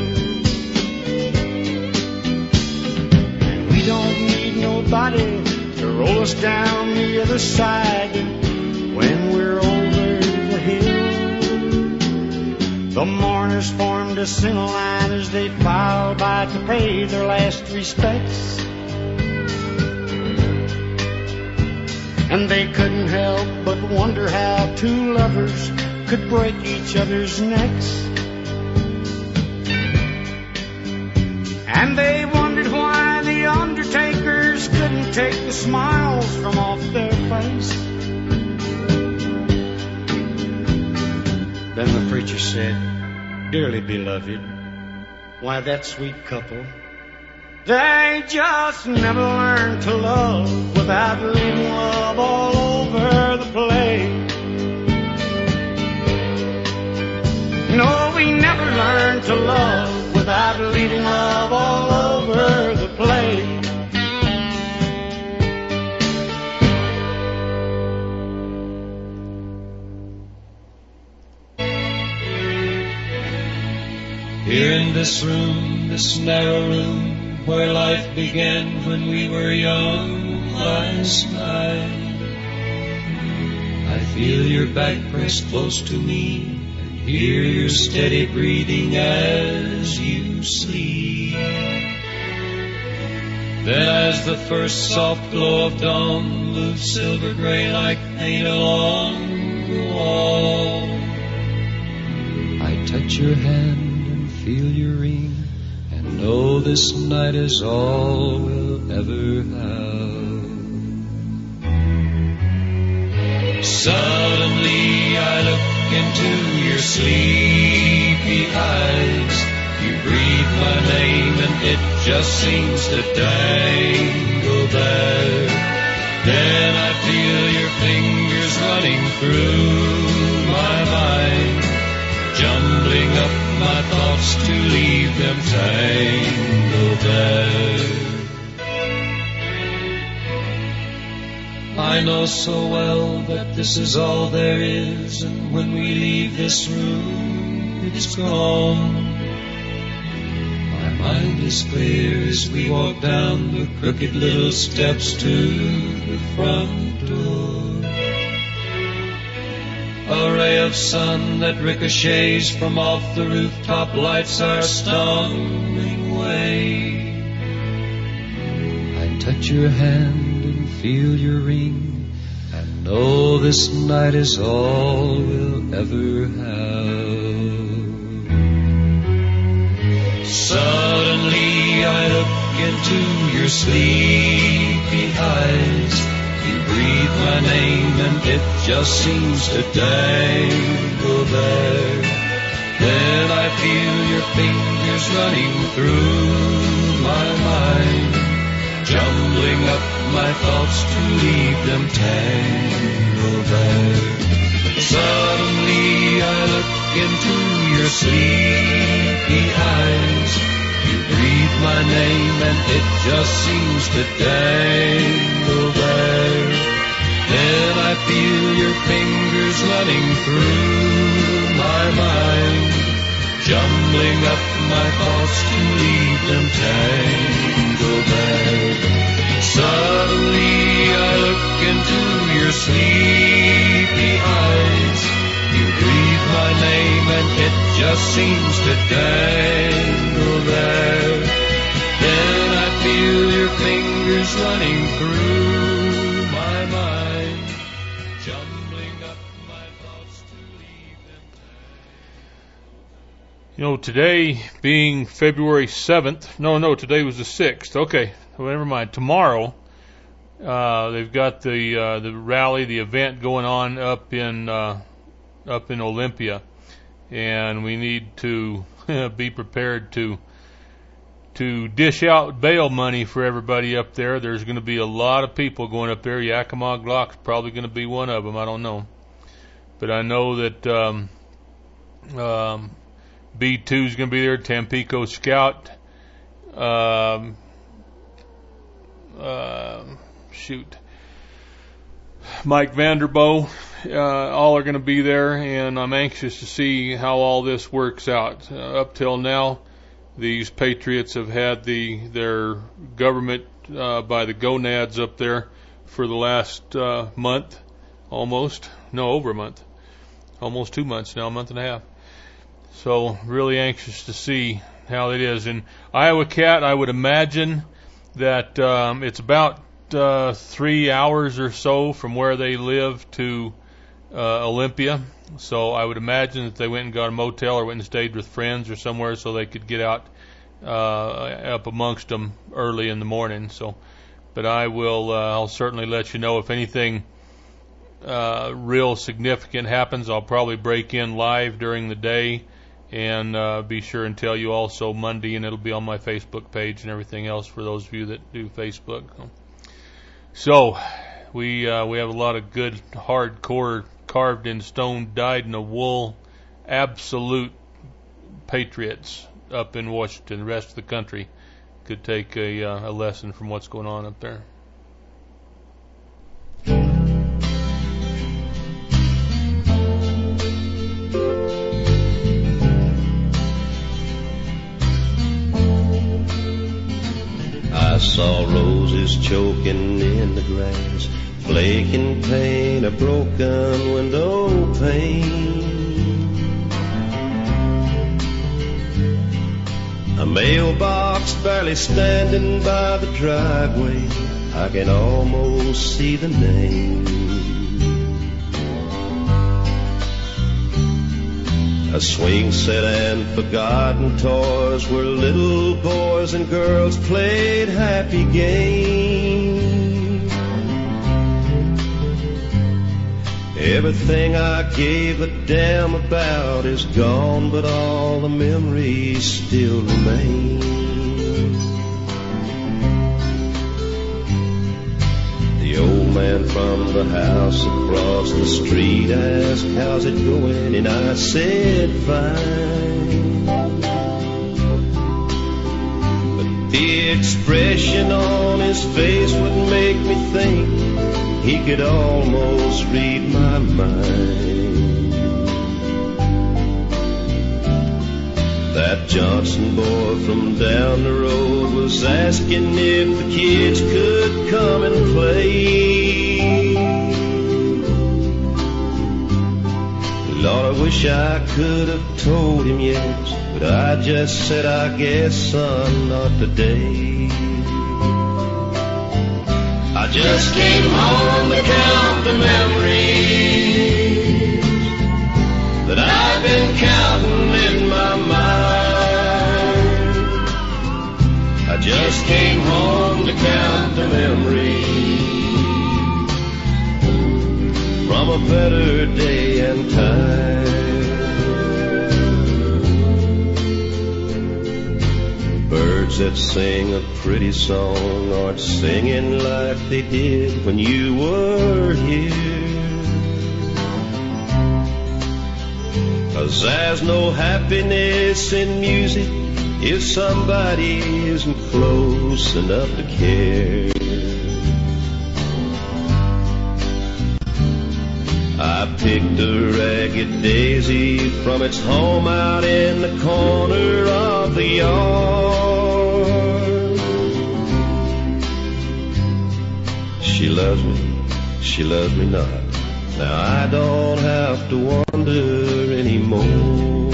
And we don't need nobody to roll us down the other side when we're over the hill. The mourners formed a single line as they filed by to pay their last respects. And they couldn't help but wonder how two lovers could break each other's necks. And they wondered why the undertakers couldn't take the smiles from off their face. Then the preacher said, "Dearly beloved, why that sweet couple, they just never learned to love without leaving love all over the place. No, we never learned to love without leaving love all over the place." Here in this room, this narrow room, where life began when we were young last night, I feel your back pressed close to me and hear your steady breathing as you sleep. Then as the first soft glow of dawn moves silver gray like paint along the wall, I touch your hand, feel your ring, and know this night is all we'll ever have. Suddenly I look into your sleepy eyes. You breathe my name and it just seems to dangle there. Then I feel your fingers running through my mind, jumbling up my thoughts to leave them tangled there. I know so well that this is all there is, and when we leave this room, it's gone. My mind is clear as we walk down the crooked little steps to the front door. A ray of sun that ricochets from off the rooftop lights our stumbling way. I touch your hand and feel your ring, and know this night is all we'll ever have. Suddenly I look into your sleepy eyes. You breathe my name and it just seems to dangle there. Then I feel your fingers running through my mind, jumbling up my thoughts to leave them tangled there. Suddenly I look into your sleepy eyes. You breathe my name and it just seems to dangle there. Then I feel your fingers running through my mind, jumbling up my thoughts to leave them tangled there. Suddenly I look into your sleepy eyes. You breathe my name and it just seems to dangle there. Then I feel your fingers running through my mind, jumbling up my thoughts to leave them. You know, today being February 7th, no, today was the 6th. Okay, well, never mind. Tomorrow, they've got the rally, the event going on up in Olympia, and we need to be prepared to to dish out bail money for everybody up there. There's going to be a lot of people going up there. Yakima Glock's probably going to be one of them. I don't know. But I know that B2 is going to be there, Tampico Scout. Mike Vanderboe, all are going to be there, and I'm anxious to see how all this works out. Up till now, these patriots have had their government by the gonads up there for the last month, over a month, almost 2 months now, a month and a half. So really anxious to see how it is. In Iowa Cat, I would imagine that it's about 3 hours or so from where they live to Olympia. So I would imagine that they went and got a motel or went and stayed with friends or somewhere so they could get out up amongst them early in the morning. So, but I'll certainly let you know if anything real significant happens. I'll probably break in live during the day and be sure and tell you also Monday, and it'll be on my Facebook page and everything else for those of you that do Facebook. So we have a lot of good hardcore carved in stone, dyed in the wool, absolute patriots up in Washington. The rest of the country could take a lesson from what's going on up there. I saw roses choking in the grass, flaking paint, a broken window pane, a mailbox barely standing by the driveway. I can almost see the name. A swing set and forgotten toys where little boys and girls played happy games. Everything I gave a damn about is gone, but all the memories still remain. The old man from the house across the street asked, "How's it going?" And I said, "Fine." But the expression on his face would make me think he could almost read my mind. That Johnson boy from down the road was asking if the kids could come and play. Lord, I wish I could have told him yes, but I just said, "I guess, son, not today." I just came home to count the memories that I've been counting in my mind. I just came home to count the memories from a better day and time. Birds that sing a pretty song aren't singing like they did when you were here. 'Cause there's no happiness in music if somebody isn't close enough to care. I picked a ragged daisy from its home out in the corner of the yard. She loves me not. Now I don't have to wonder anymore.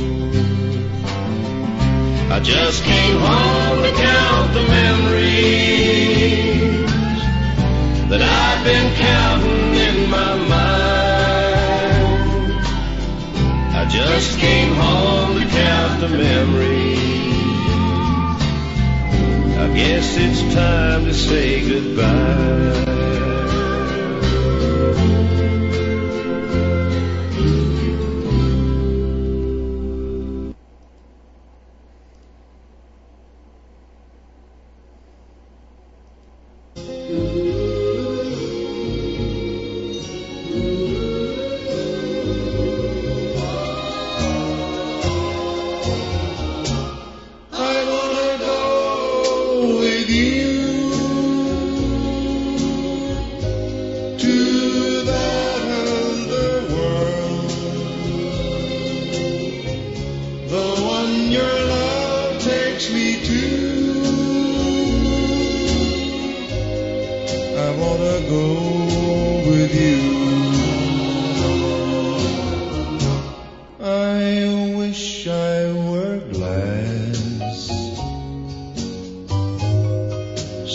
I just came home to count the memories that I've been counting in my mind. I just came home to count the memories. I guess it's time to say goodbye.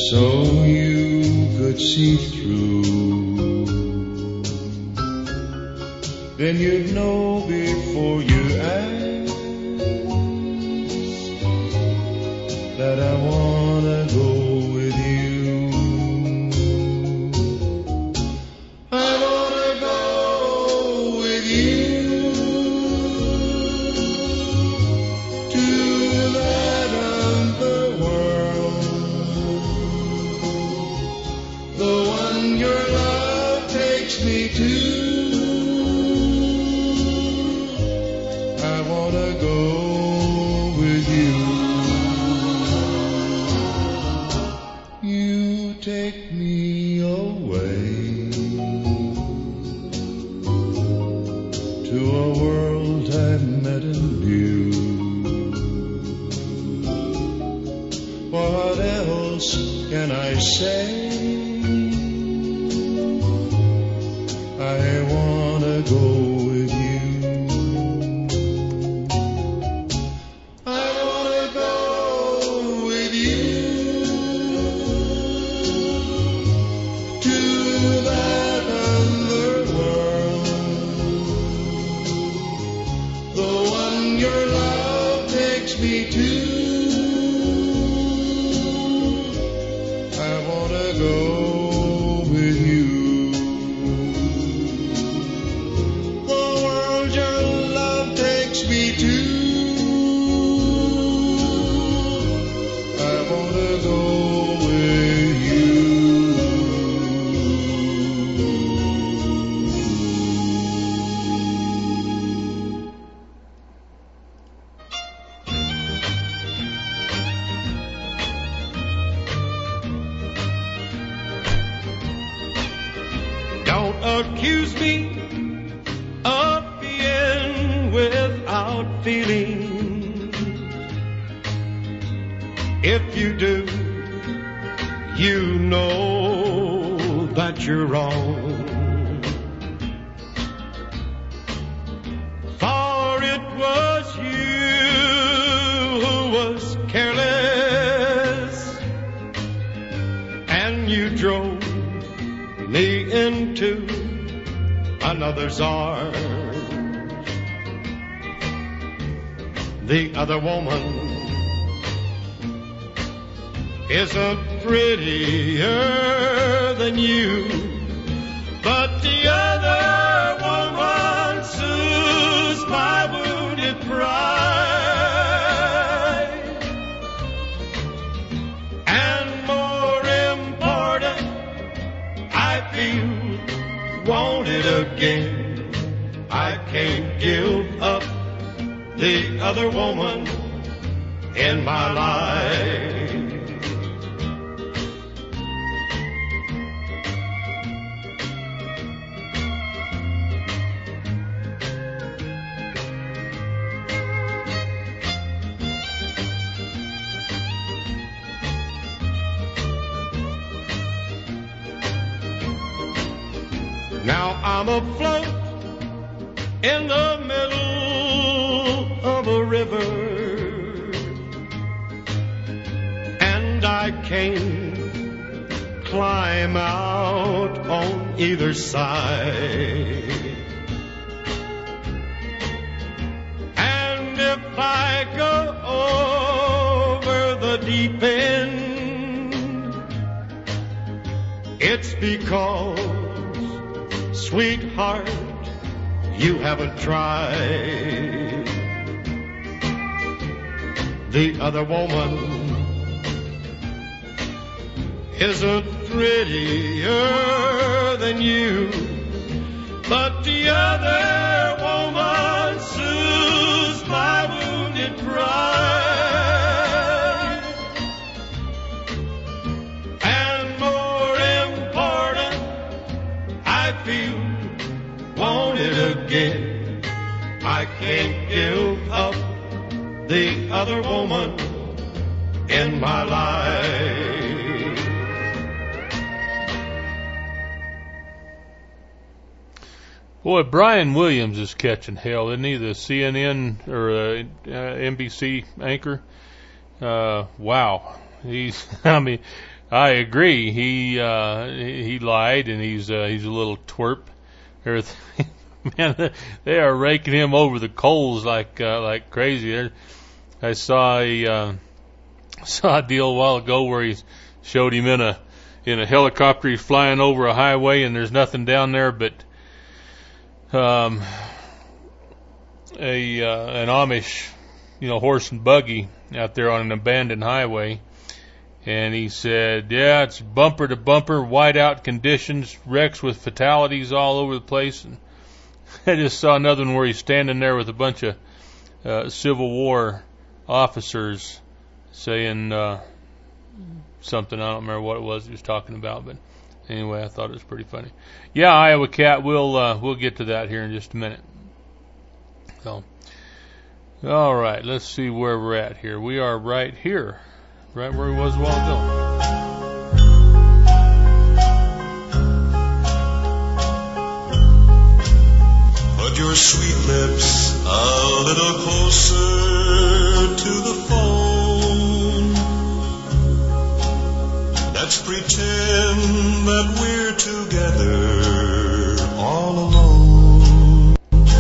so you could see through, then you'd know before you ask that I wanna go with you. I wanna go with you to that other world, the one your love takes me to. I wanna go with you. You take me away to a world I've met and knew. What else can I say? I wanna go with you. I wanna go with you to that other world, the one your love takes me to. I wanna go with you. The world your love takes me to. I wanna go with you. Don't accuse me of being without feeling. If you do, you know that you're wrong. For it was you who was careless, and you drove me into another's arms. The other woman isn't prettier than you, but the other woman soothes my wounded pride. And more important, I feel wanted again. I can't give up the other woman in my life. Now I'm afloat in the middle of a river, and I can't climb out on either side. And if I go over the deep end, it's because, sweetheart, you haven't tried. The other woman isn't prettier than you, but the other woman soothes my wounded pride. And more important, I feel wanted again. I can't give up the other woman in my life. Boy, Brian Williams is catching hell, isn't he? The CNN or NBC anchor. Wow. I agree. He lied, and he's a little twerp. Everything, man, they are raking him over the coals like crazy. I saw a deal a while ago where he showed him in a helicopter. He's flying over a highway, and there's nothing down there but an Amish, horse and buggy out there on an abandoned highway. And he said, yeah, it's bumper to bumper, whiteout conditions, wrecks with fatalities all over the place. And I just saw another one where he's standing there with a bunch of Civil War officers saying something. I don't remember what it was he was talking about, but anyway, I thought it was pretty funny. Yeah, Iowa Cat, we'll get to that here in just a minute. So, all right, let's see where we're at here. We are right here. Right where he was a while ago. Put your sweet lips a little closer to the phone. Let's pretend that we're together all alone.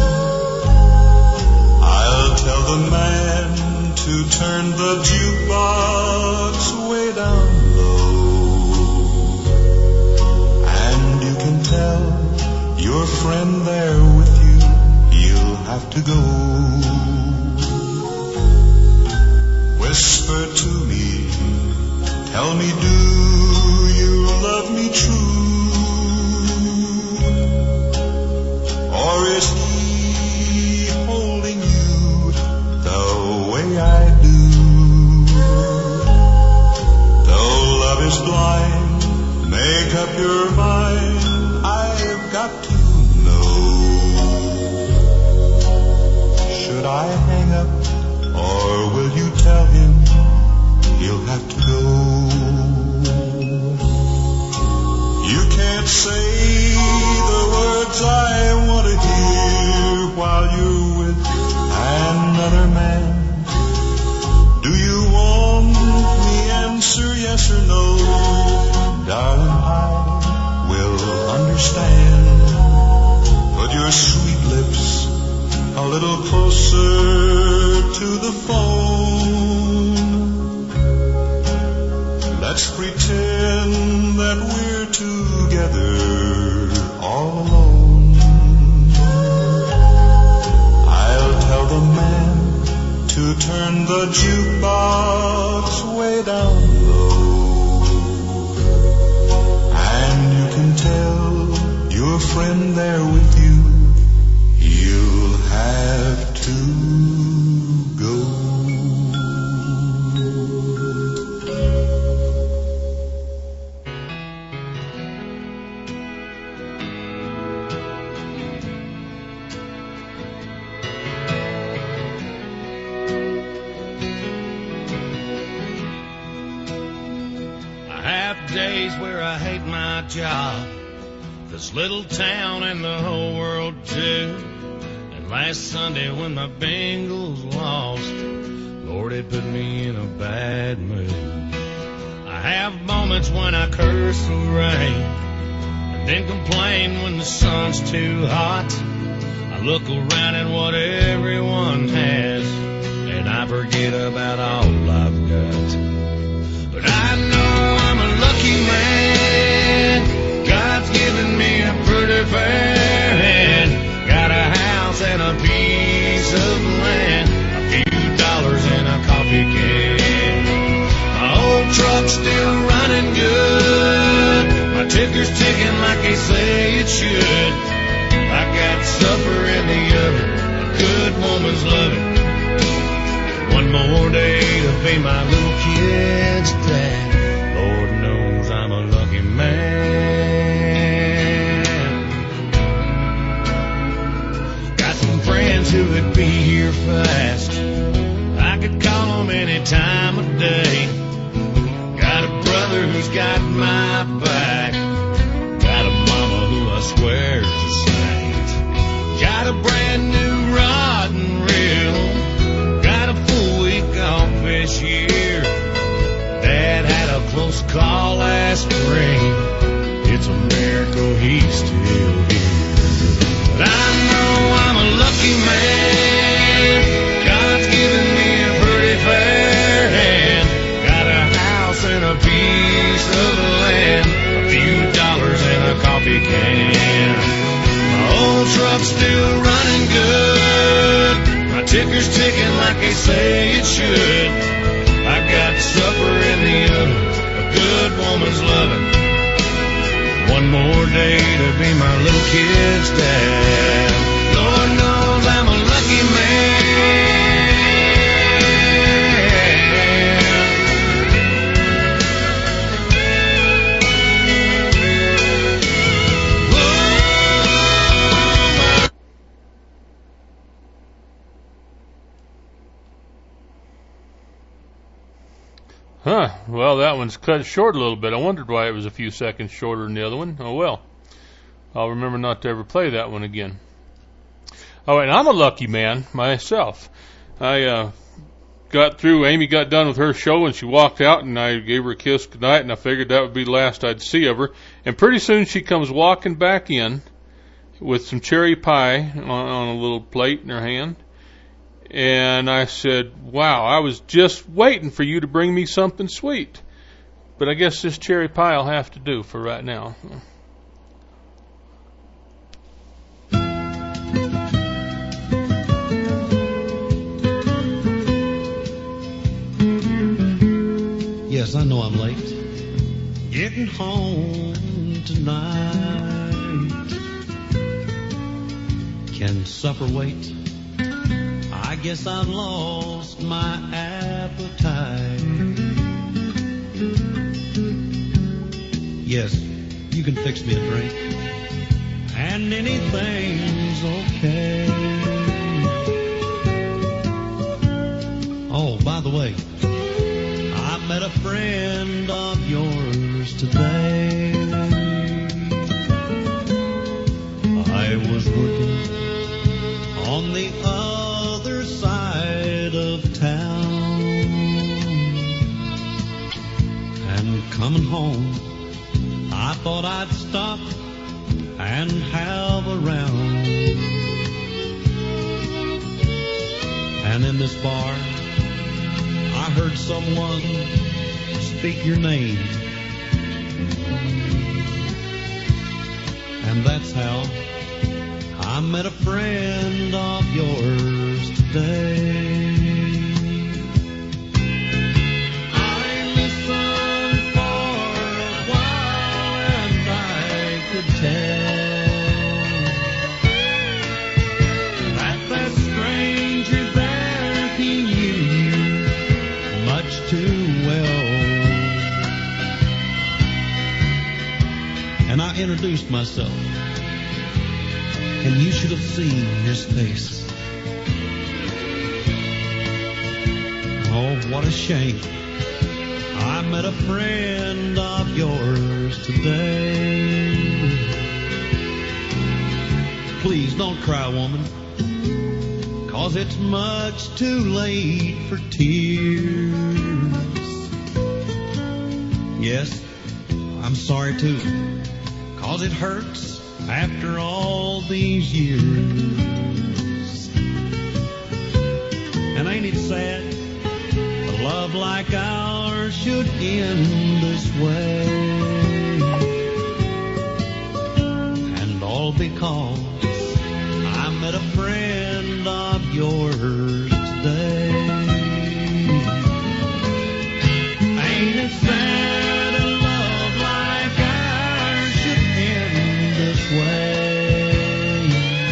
I'll tell the man to turn the jukebox way down low, and you can tell your friend there with you, he'll have to go. Whisper to me, tell me, do you love me true, or is he holding you the way I do? Though love is blind, make up your mind, I've got to know. Should I hang up, or will you tell him he'll have to go? You can't say the words I want to hear while you're with another man. Do you want me answer yes or no? Darling, I will understand. Put your sweet lips a little closer to the phone. Let's pretend that we're together all alone. I'll tell the man to turn the jukebox way down low, and you can tell your friend there with you, you'll have to go. Days where I hate my job, this little town and the whole world too. And last Sunday when my Bengals lost, Lord, it put me in a bad mood. I have moments when I curse the rain, and then complain when the sun's too hot. I look around at what everyone has, and I forget about all I've got. But I know I'm a lucky man. God's given me a pretty fair hand. Got a house and a piece of land, a few dollars and a coffee can. My old truck's still running good. My ticker's ticking like they say it should. I got supper in the oven, a good woman's loving. One more day to be my little kid's dad. Lord knows I'm a lucky man. Got some friends who would be here fast. I could call them any time of day. Got a brother who's got my back. Got a mama who I swear is a saint. Got a brand new rod and reel. Got a full week off this year. Dad had a close folks call last spring. It's a miracle he's still here. But I know I'm a lucky man. God's given me a pretty fair hand. Got a house and a piece of land, a few dollars and a coffee can. My old truck's still running good. My ticker's ticking like they say it should. I got supper in the oven, a good woman's loving. One more day to be my little kid's dad. Lord knows I'm a lucky man. Huh. Well, that one's cut short a little bit. I wondered why it was a few seconds shorter than the other one. Oh, well. I'll remember not to ever play that one again. Oh, and I'm a lucky man myself. I got through. Amy got done with her show, and she walked out, and I gave her a kiss goodnight, and I figured that would be the last I'd see of her. And pretty soon she comes walking back in with some cherry pie on a little plate in her hand. And I said, wow, I was just waiting for you to bring me something sweet. But I guess this cherry pie will have to do for right now. Yes, I know I'm late. Getting home tonight. Can supper wait? I guess I've lost my appetite. Yes, you can fix me a drink, and anything's okay. Oh, by the way, I met a friend of yours today. I was working on the other side of town, and coming home, I thought I'd stop and have a round. And in this bar, I heard someone speak your name, and that's how I met a friend of yours today. I listened for a while and I could tell that stranger there, he knew you much too well. And I introduced myself, and you should have seen his face. Oh, what a shame. I met a friend of yours today. Please don't cry, woman, 'cause it's much too late for tears. Yes, I'm sorry too, 'cause it hurts after all these years. And ain't it sad, a love like ours should end this way? And all because I met a friend of yours today. Ain't it sad, a love like ours should end this way?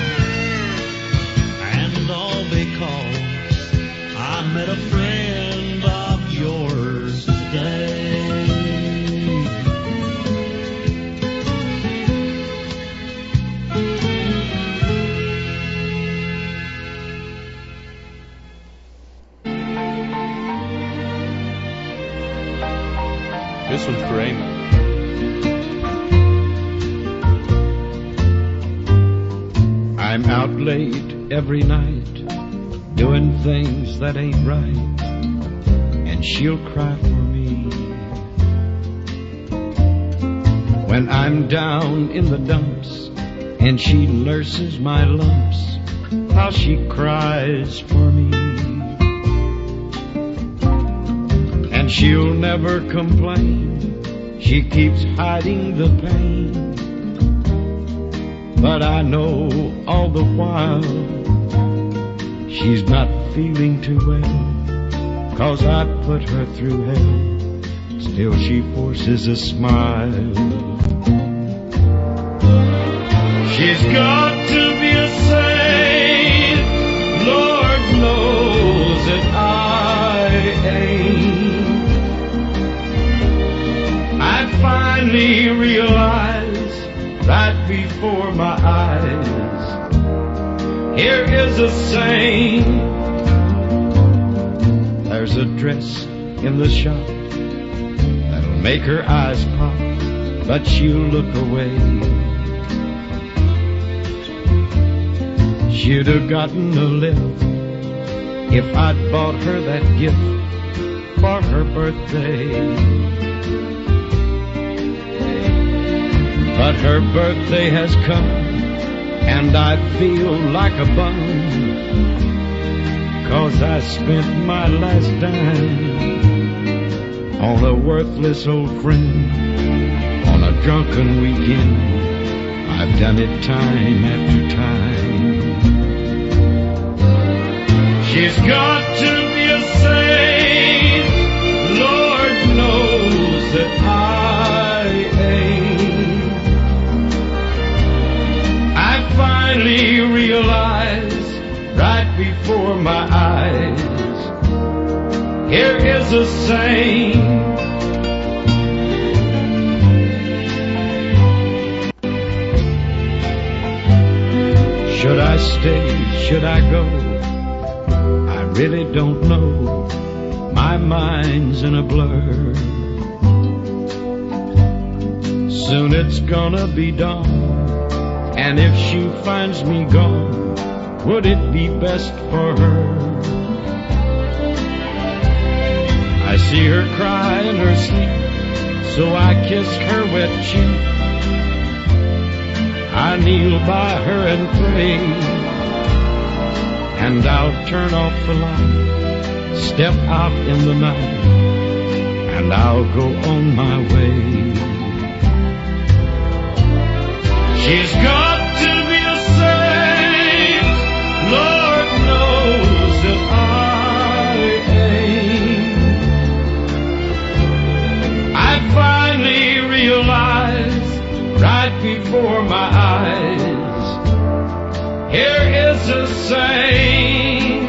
And all because I met a friend of yours today. This one's for Amy. I'm out late every night, doing things that ain't right, and she'll cry for me. When I'm down in the dumps and she nurses my lumps, how she cries for me. And she'll never complain, she keeps hiding the pain. But I know all the while she's not feeling too well, 'cause I put her through hell, still she forces a smile. She's got to be a saint, Lord knows that I ain't. I finally realized right before my eyes, here is a saint. There's a dress in the shop that'll make her eyes pop, but she'll look away. She'd have gotten a lift if I'd bought her that gift for her birthday. But her birthday has come and I feel like a bum, 'cause I spent my last dime on a worthless old friend. On a drunken weekend, I've done it time after time. She's got to be a saint, Lord knows that I ain't. I finally realized right before my eyes, here is a saint. Should I stay? Should I go? I really don't know. My mind's in a blur. Soon it's gonna be dawn, and if she finds me gone, would it be best for her? I see her cry in her sleep, so I kiss her wet cheek. I kneel by her and pray, and I'll turn off the light, step out in the night, and I'll go on my way. She's got to be a saint, Lord knows that I ain't. I finally realized right before my eyes, here is a saint.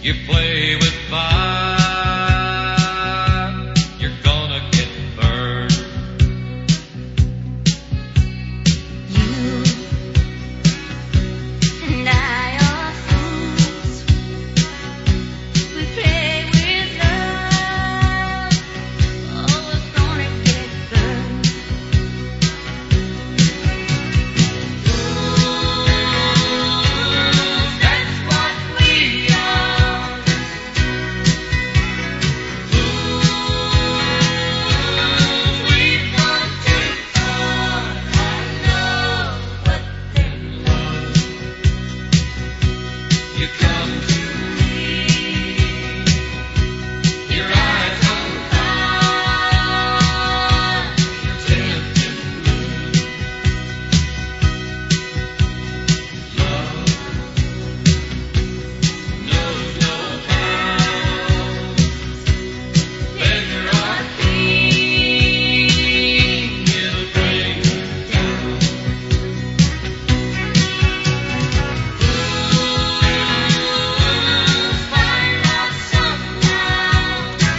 You play with fire, you're gonna get burned. You and I are fools. We play with love. Oh, we're gonna get burned. Fools, that's what we are. Fools, we've gone too far. I know what they want. You come to me, your eyes on fire, tempting blue. Love knows no bounds. Pleasure or pain, it'll bring you down. Find out somehow.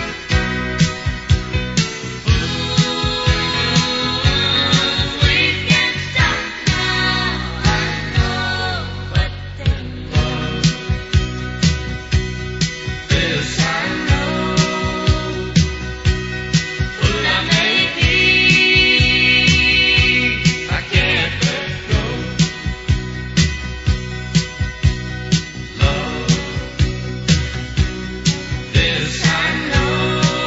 We can stop now. I know what they want. This I know, who I may be, I can't let go. Love, this I know,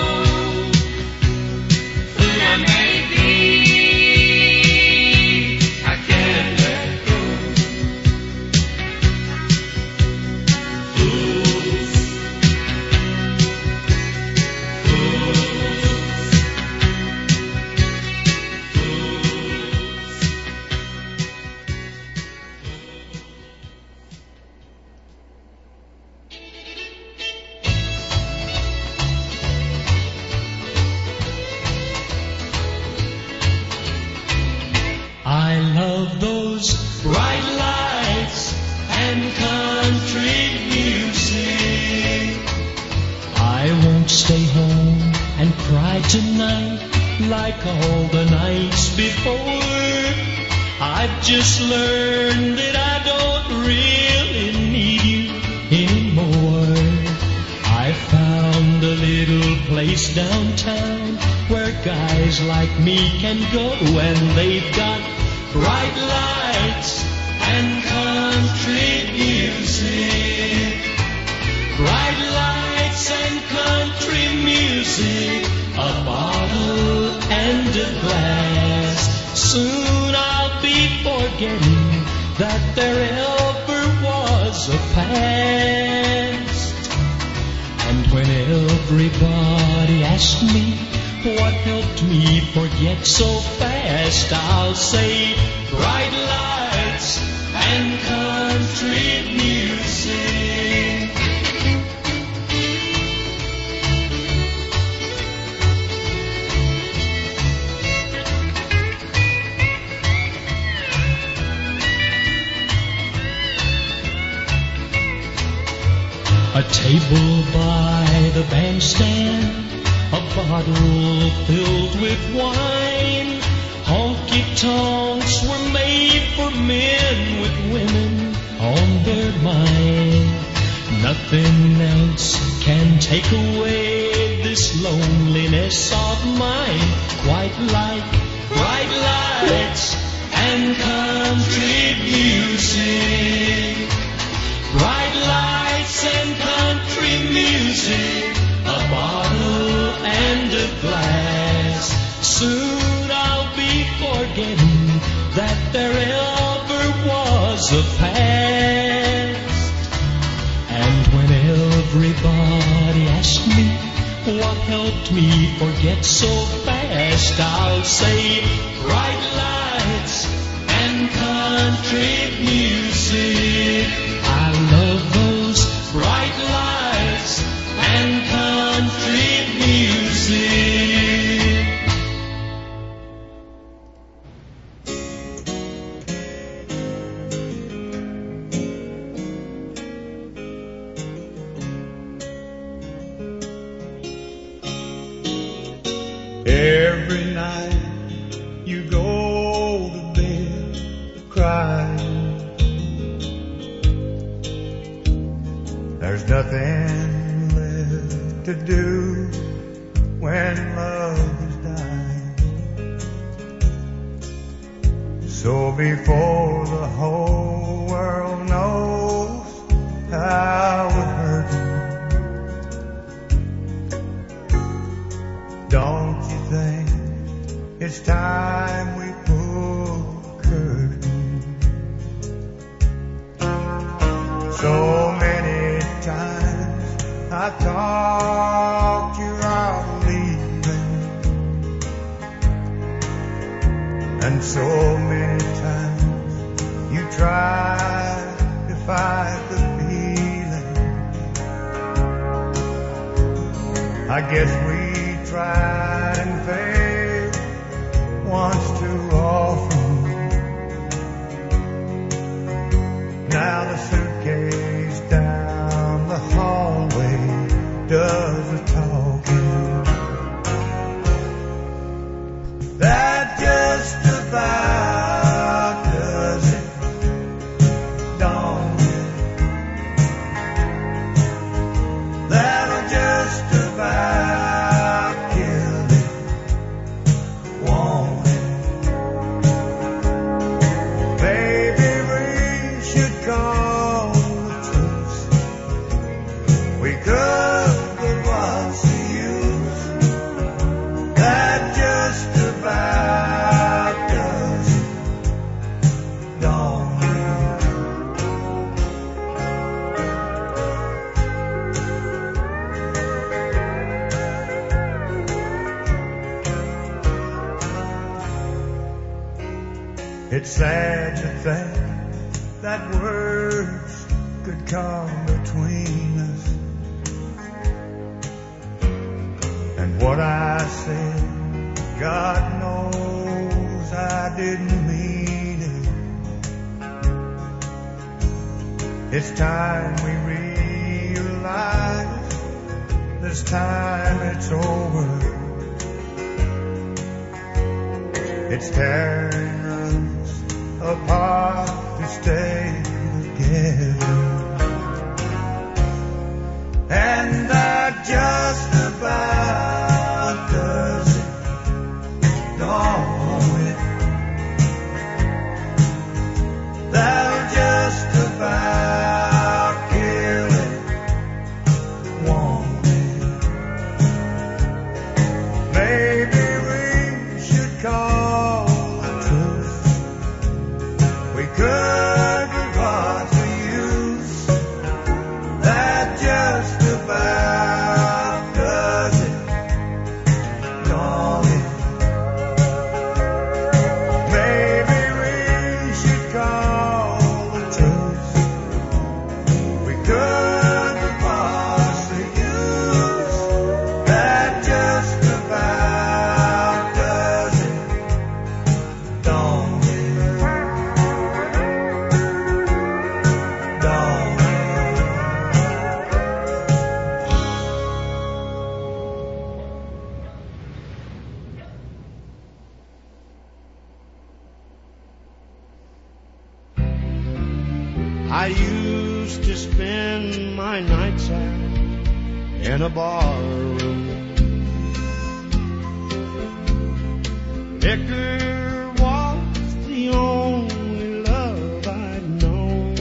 who I may be, I can't let go. Fools. I love those bright lights and country music. I won't stay home and cry tonight like all the nights before. I've just learned that I don't really need you anymore. I found a little place downtown where guys like me can go, and they've got bright lights and country music. Bright lights and country music, a bottle and a glass. Soon I'll be forgetting that there ever was a past. And when everybody asks me what helped me forget so fast, I'll say bright lights and country music. A table by the bandstand, a bottle filled with wine. Honky-tonks were made for men with women on their mind. Nothing else can take away this loneliness of mine, quite like bright lights and country music. Bright lights and country music, a bottle and a glass. Soon I'll be forgetting that there ever was a past. And when everybody asks me what helped me forget so fast, I'll say bright lights and country music. I love those bright lights and country music. Every night you go to bed crying. There's nothing left to do when love is dying. So before the whole world knows how it hurt you, don't you think it's time we pull the curtain? So many times I talked you out of leaving, and so many times you tried to fight the feeling. I guess we tried and failed once too often. Now the suitcase down the hallway does the talking. That just about does it, don't it? That'll just about kill it, won't it? Baby, we should call the truce. We could, but what's the use? That just about does it, don't it? It's sad to think that words could come between us, and what I said, God knows I didn't mean it. It's time we realize this time it's over. It's tearing us apart to stay together, and that just about does it, don't it? That'll just about kill it, won't it? Maybe we should call the truth. We could, but what's the use? That just about does it, don't it? Maybe we should call the truth. We could, but what's the use? That just about does it, don't it? Don't it? I used to spend my nights out in a bar room. Liquor was the only love I'd known,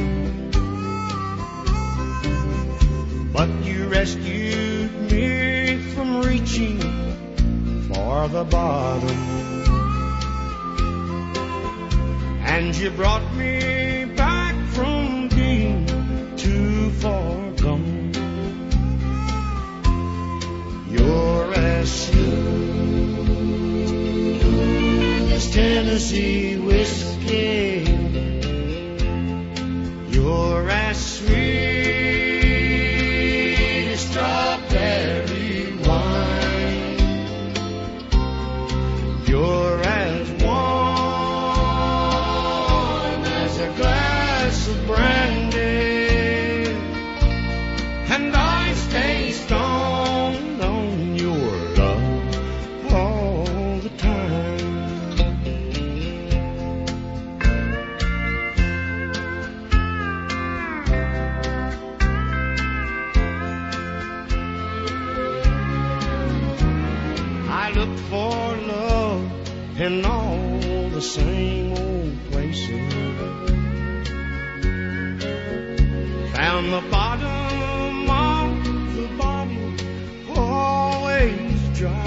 but you rescued me from reaching for the bottom, and you brought me back from being too far gone. You're as smooth as Tennessee whiskey. You're as sweet as strawberry wine. You're as warm as a glass of brandy, and I stay stoned on your love all the time. for love in all the same old places. Found the bottom of the bottle always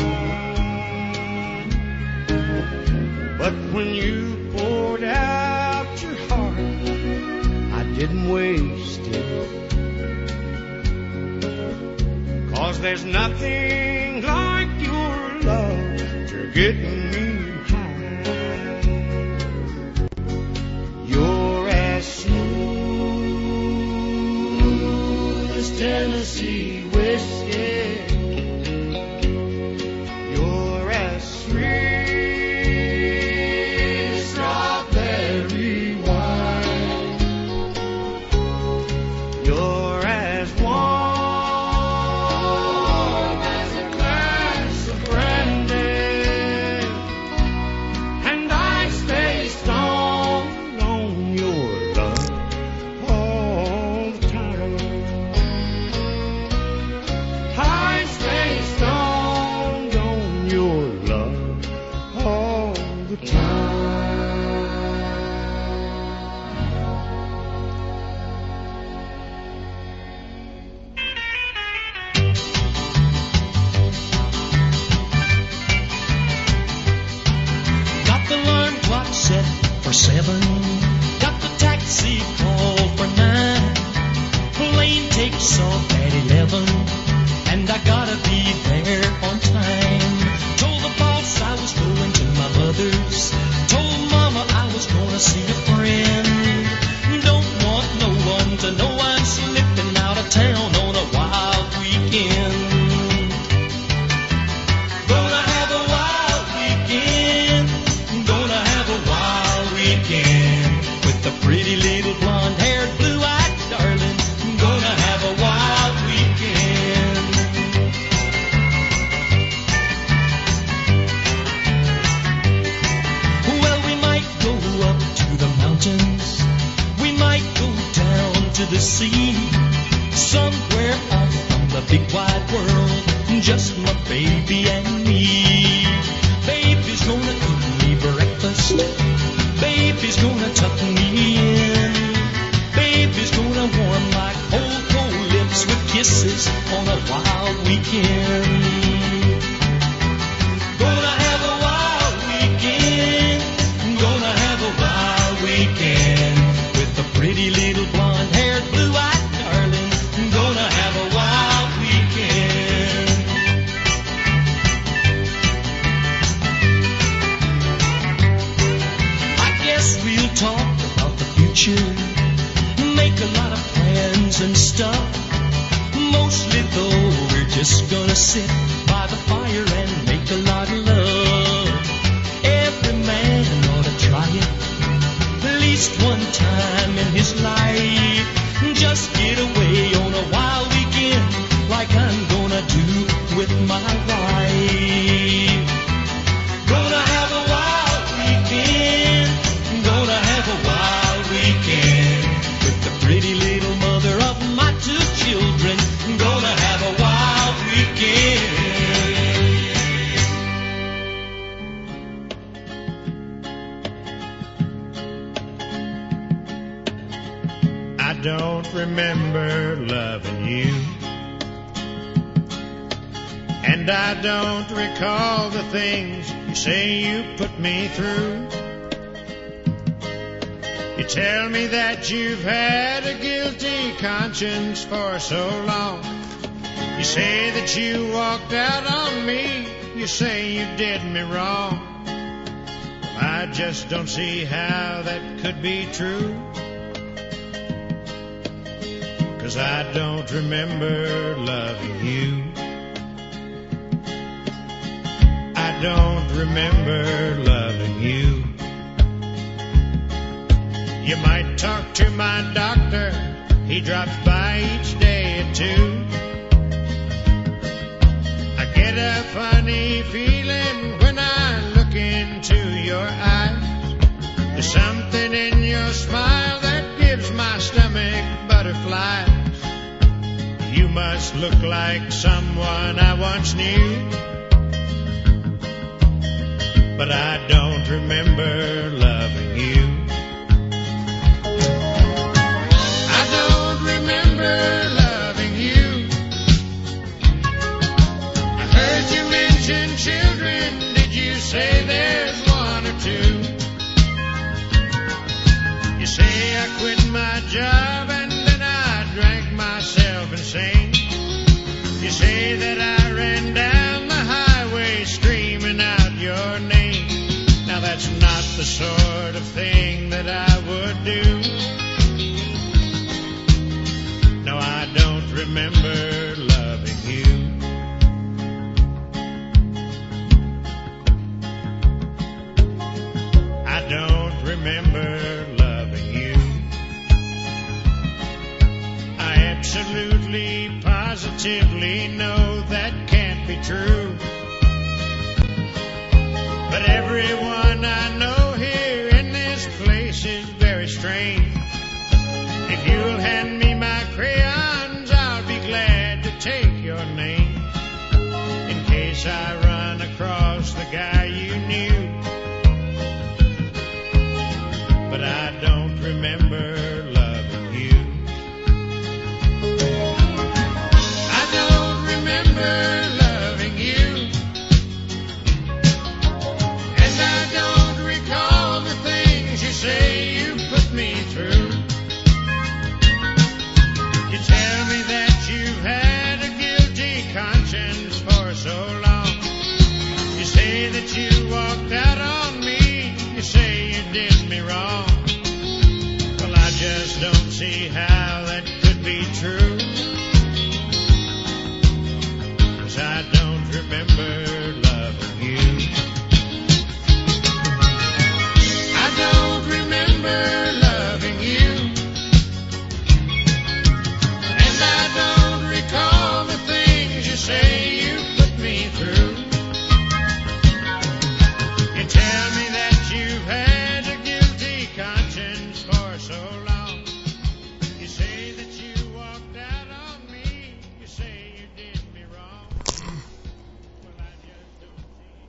dry. But when you poured out your heart, I didn't waste it. 'Cause there's nothing like your love to getting me high. You're as smooth as Tennessee whiskey. You're as sweet as strawberry wine. You're as warm as a glass of brandy, and I stay stoned on your love all the time. I stay stoned on your love all the time. Got the alarm clock set for 7. Got the taxi called for 9. Plane takes off at 11. And I gotta be there on time. Told the boss I was going to my mother's. Told mama I was gonna see a friend. Don't want no one to know I'm slipping out of town on a wild weekend. Gonna have a wild weekend. Gonna have a wild weekend with the pretty little blonde-haired, blue-eyed darling. Gonna have a wild weekend. Well, we might go up to the mountains. We might go down to the sea. Somewhere off from the big wide world. Just my baby and me. Baby's gonna eat me breakfast. Baby's gonna tuck me in. Baby's gonna warm my cold, cold lips with kisses on a wild weekend. Gonna have a wild weekend. Gonna have a wild weekend with the pretty little blonde-haired, blue-eyed darling. Gonna have a wild weekend. I guess we'll talk about the future, make a lot of plans and stuff. Mostly though, we're just gonna sit by the fire and make a lot of love. Every man ought to try it at least one time in his life. Just get away on a wild weekend like I'm gonna do with my wife. Gonna have a wild weekend. Gonna have a wild weekend with the pretty little mother of my 2 children. Gonna have a wild weekend. I don't remember loving you, and I don't recall the things you say you put me through. You tell me that you've had a guilty conscience for so long. You say that you walked out on me. You say you did me wrong. I just don't see how that could be true. 'Cause I don't remember loving you. I don't remember loving you. You might talk to my doctor. He drops by each day at 2. I get a funny feeling when I look into your eyes. There's something in your smile that gives my stomach butterflies. You must look like someone I once knew. but I don't remember loving you. I don't remember loving you. I heard you mention children. Did you say there's one or two? You say I quit my job and then I drank myself insane. You say that I ran down the highway screaming out your name. Now that's not the sort of thing that I would do. No, I don't remember loving you. I don't remember loving you. I absolutely, positively know that can't be true. But everyone I know here in this place is very strange. If you'll hand me my crayons, I'll be glad to take your name. In case I run across the guy you knew. But I don't remember loving you. I don't remember loving you. And I don't recall the things you say you put me through. You tell me that you've had a guilty conscience for so long. You say that you walked out on me. You say you did me wrong. Well, I just don't see how that could be true. 'Cause I don't remember loving you. I don't remember loving you. And I don't recall the things you say you put me through. You tell me that you've had a guilty conscience for so long. You say that you walked out on me. You say you did me wrong. Well, I just don't see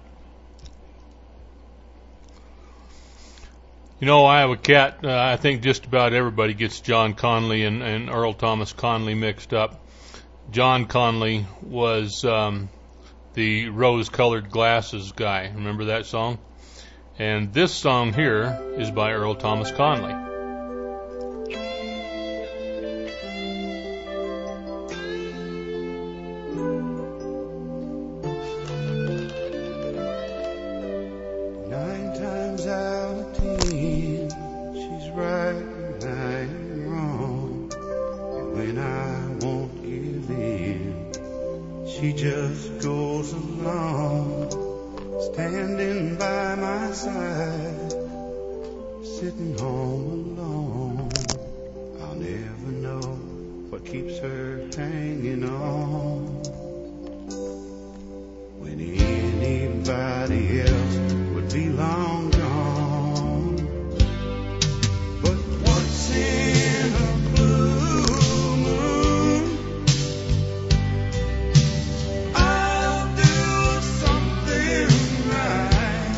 how. You know, I have a cat. I think just about everybody gets John Conley and Earl Thomas Conley mixed up. John Conley was the rose-colored glasses guy. Remember that song? And this song here is by Earl Thomas Conley. Nine times out of 10, she's right and I am wrong. And when I won't give in, she just goes along, standing by my side, sitting home alone. I'll never know what keeps her hanging on. When anybody else would be long gone. But once in a blue moon, I'll do something right.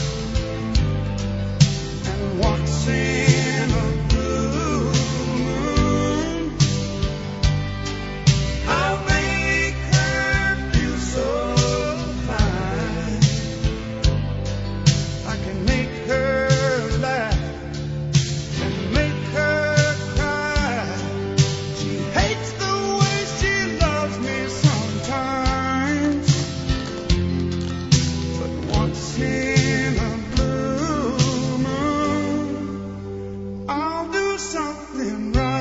And once in a blue moon, I'll make her feel so fine. I can make her laugh and make her cry. She hates the way she loves me sometimes. But once in a blue moon, I'll do something right.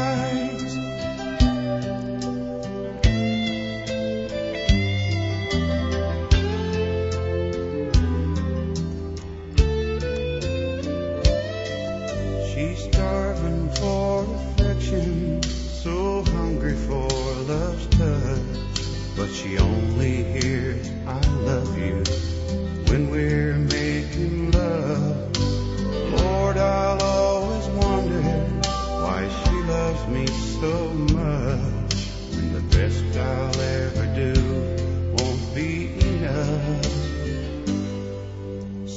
She's starving for affection, so hungry for love's touch. But she only hears I love you when we're making love. Lord, I'll always wonder why she loves me so much, when the best I'll ever do won't be enough.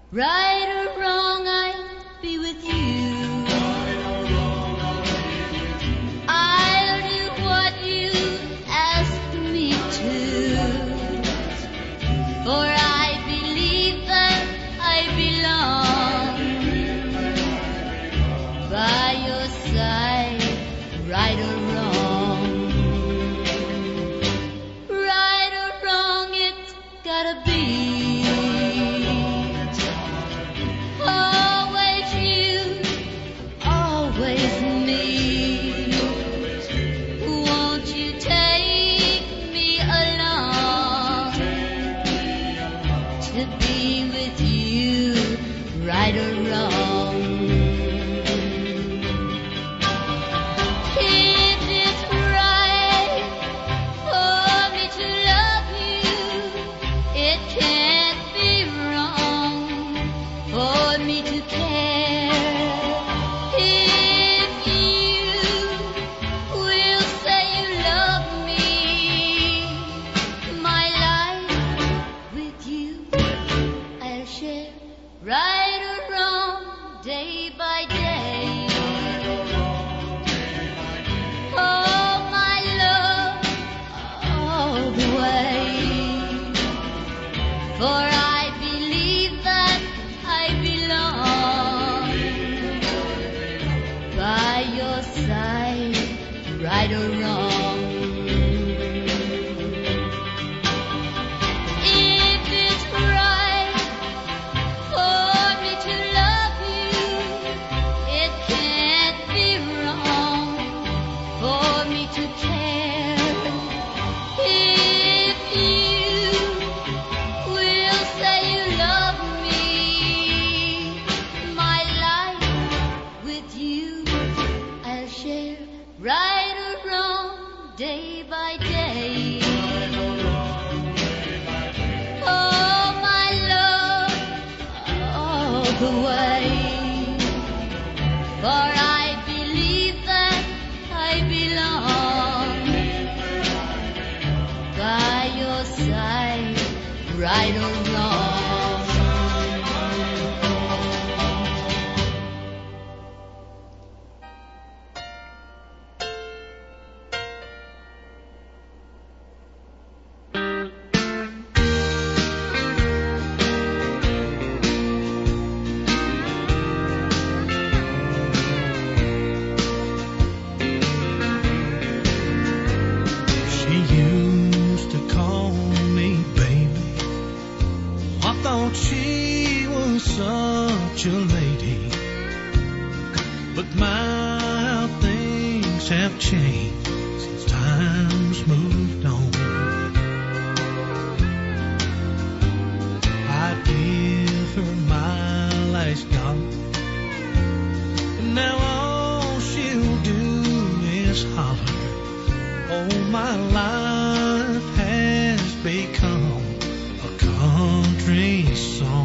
Right or wrong, I'll be with you. I'll do what you ask me to. For I believe that I belong by your side, right or wrong. Right or wrong, it's gotta be. Always you, always me. Won't you take me along to be with you, right or wrong? If it's right for me to love you, it can't be wrong for me to care. If you will say you love me, my life with you I'll share, right or wrong, day by day. Oh, my love, all the way. For I believe that I belong by your side, right or wrong. If it's right for me to love you, it can't be wrong for me to care. If you will say you love me, my life with you I'll share, right or wrong, day by day. Oh, my love, all the way. For I believe that I belong by your side, right or wrong. She used to call me baby. I thought she was such a lady. But my, how things have changed since time's moved on. I give her my last dollar, and now all she'll do is holler. Oh, my life has become a country song.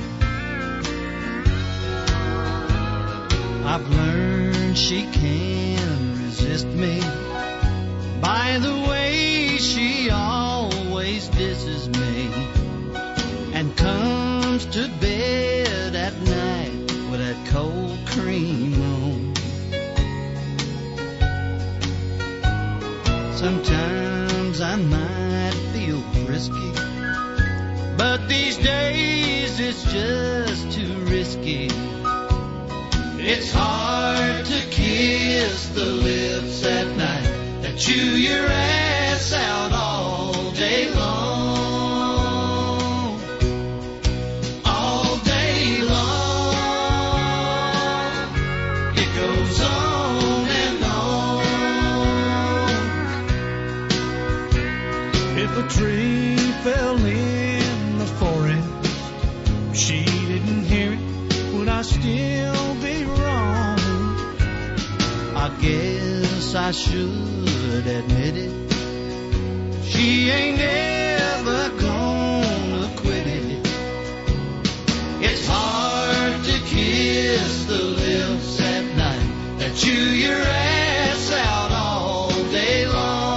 I've learned she can't resist me by the way she always disses me and comes to bed at night with that cold cream on. Sometimes I might feel frisky, but these days it's just too risky. It's hard to kiss the lips at night that chew your ass out all day long. All day long. It goes on and on. If a tree fell in the forest, she didn't hear it, would I still be wrong? I guess I should admit it. She ain't ever gonna quit it. It's hard to kiss the lips at night that chew your ass out all day long.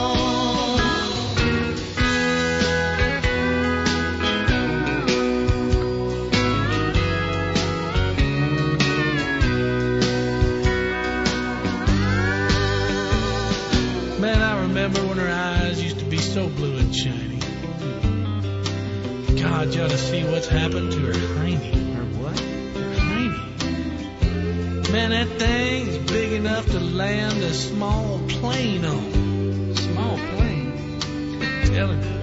to see what's happened to her hiney. Her what? Her hiney. Man, that thing's big enough to land a small plane on. Small plane? Telling you.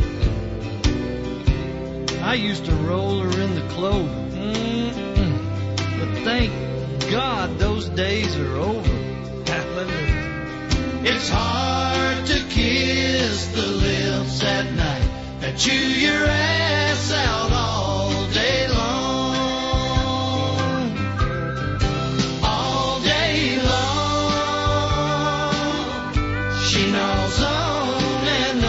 I used to roll her in the clover. But thank God those days are over. Hallelujah. It's hard to kiss the lips at night that chew your ass out all day long. All day long. She knows on and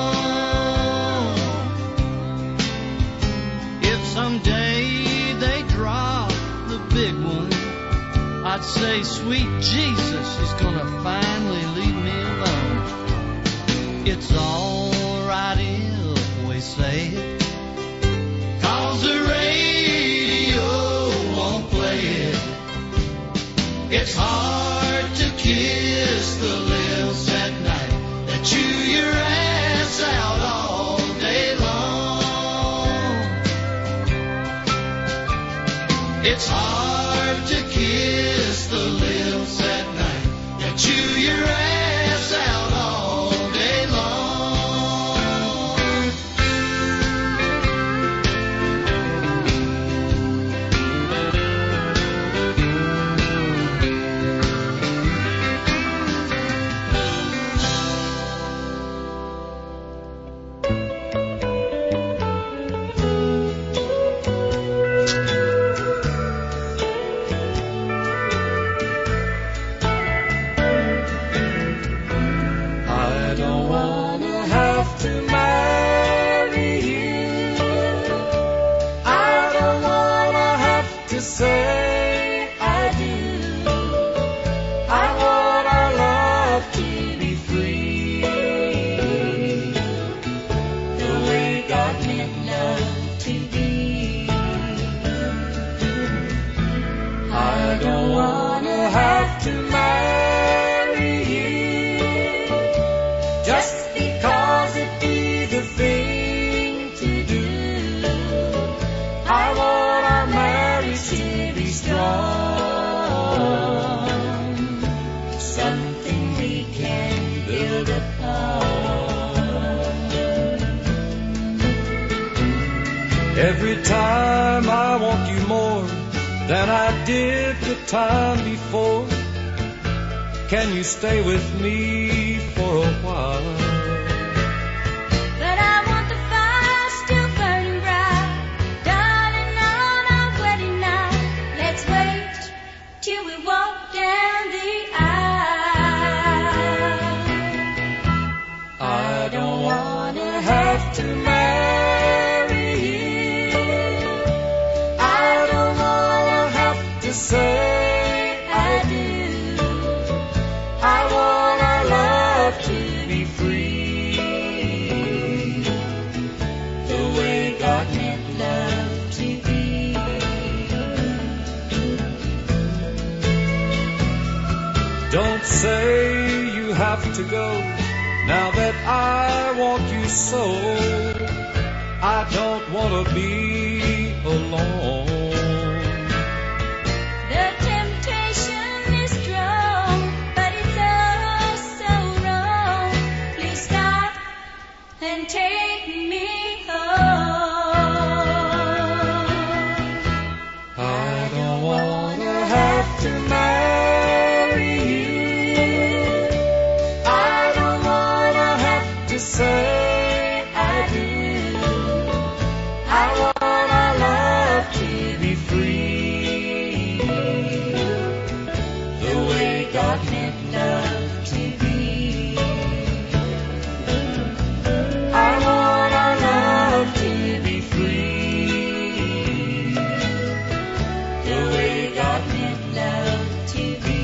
on. If someday they drop the big one, I'd say, sweet Jesus is gonna finally leave me alone. It's alright if we say it, 'cause the radio won't play it. It's hard to kiss the lips at night that chew your ass out all day long. It's hard to kiss the lips at night that chew your ass out all day long. I don't wanna have to marry you. I don't wanna have to say I do. I want our love to be free, the way God meant love to be. I don't wanna have to marry you just because it'd be the thing to do. I want our marriage to be strong, something we can build upon. Every time I want you more than I did the time before. Can you stay with me for a while? But I want the fire still burning bright, darling, on our wedding night. Let's wait till we walk down the aisle. I don't wanna have to marry you. I don't wanna have to say I do. I want our love to be free, the way God meant love to be. Don't say you have to go now that I want you so. I don't want to be alone. The temptation is strong, but it's oh so wrong. Please stop and take me home. I don't wanna have to marry you. I don't wanna have to say I do. I want our love to be free, the way God meant love to be. I want our love to be free, the way God meant love to be.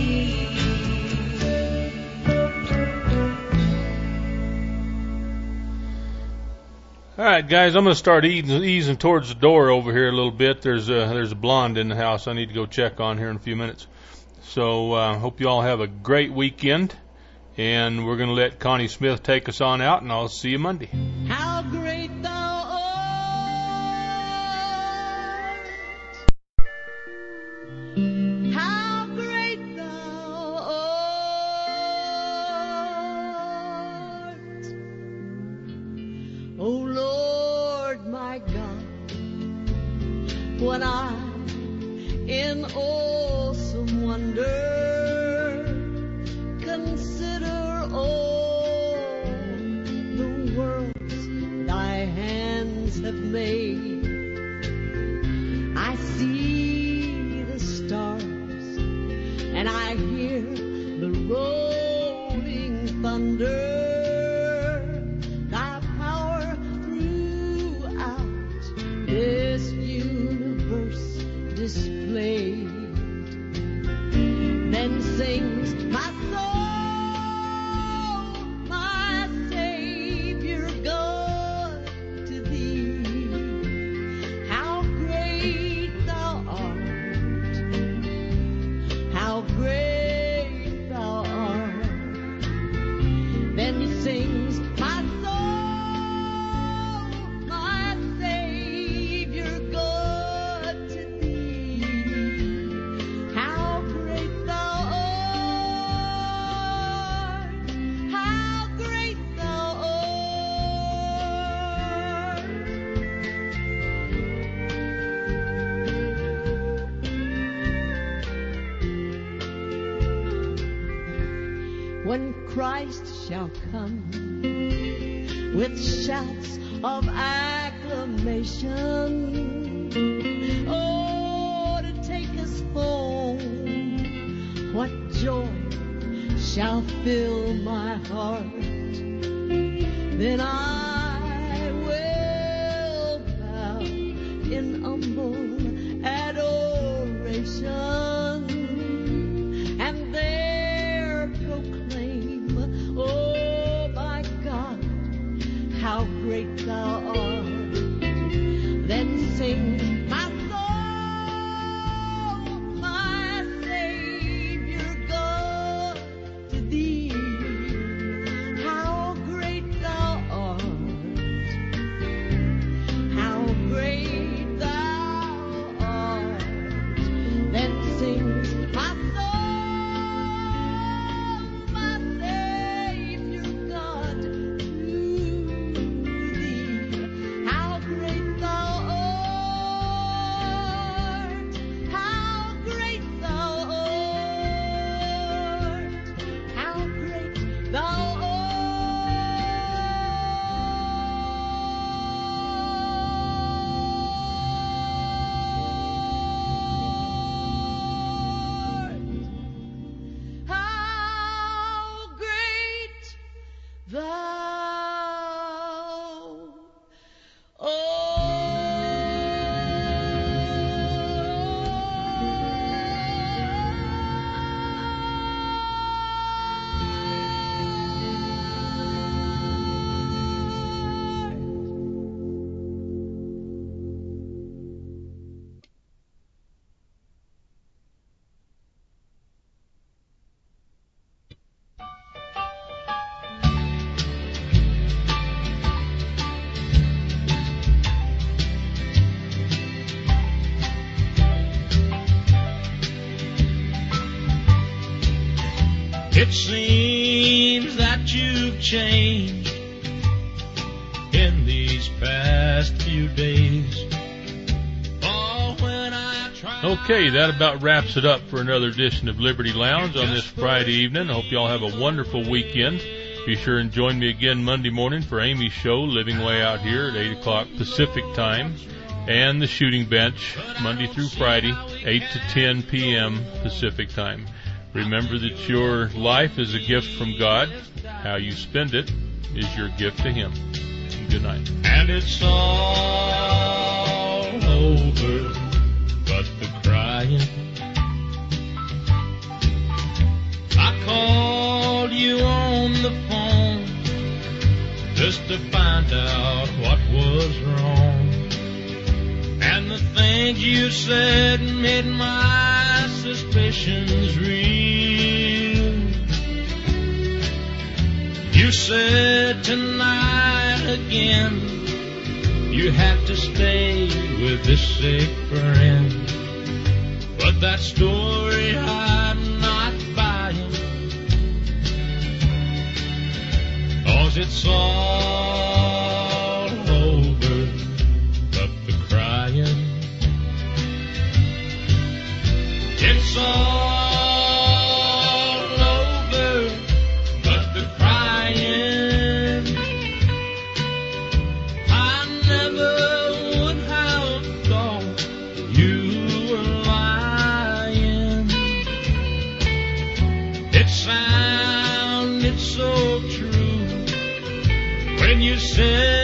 All right, guys, I'm going to start easing towards the door over here a little bit. There's a blonde in the house I need to go check on here in a few minutes. So hope you all have a great weekend, and we're going to let Connie Smith take us on out, and I'll see you Monday. How great thou art, in awesome wonder. Consider all the worlds thy hands have made. I see the stars and I hear the rolling thunder. Thy power throughout this universe displayed. Then sings my soul, my Savior God, to thee. How great thou art, how great thou art. Then sings my soul, my Savior God, to thee. How great thou art, how great thou art. When Christ shall come with shouts of acclamation, oh, to take us home, what joy shall fill my heart. Then I will bow in humble adoration and there proclaim, oh my God, how great thou art. Then sing my soul, my Savior God, to thee. How great thou art, how great thou art. Then sings my soul, my Savior God, to thee. How great thou art, how great thou art, how great thou art. How great thou It seems that you've changed in these past few days. Oh, when I try. Okay, that about wraps it up for another edition of Liberty Lounge on this Friday evening. I hope you all have a wonderful weekend. Be sure and join me again Monday morning for Amy's show, Living Way Out Here at 8 o'clock Pacific Time, and the Shooting Bench, Monday through Friday, 8 to 10 p.m. Pacific Time. Remember that your life is a gift from God. How you spend it is your gift to Him. Good night. And it's all over but the crying. I called you on the phone just to find out what was wrong. And the things you said made my suspicions real. You said tonight again you have to stay with this sick friend. But that story I'm not buying, 'cause it's all over but the crying. it's all over, but the crying, I never would have thought you were lying. It sounded so true when you said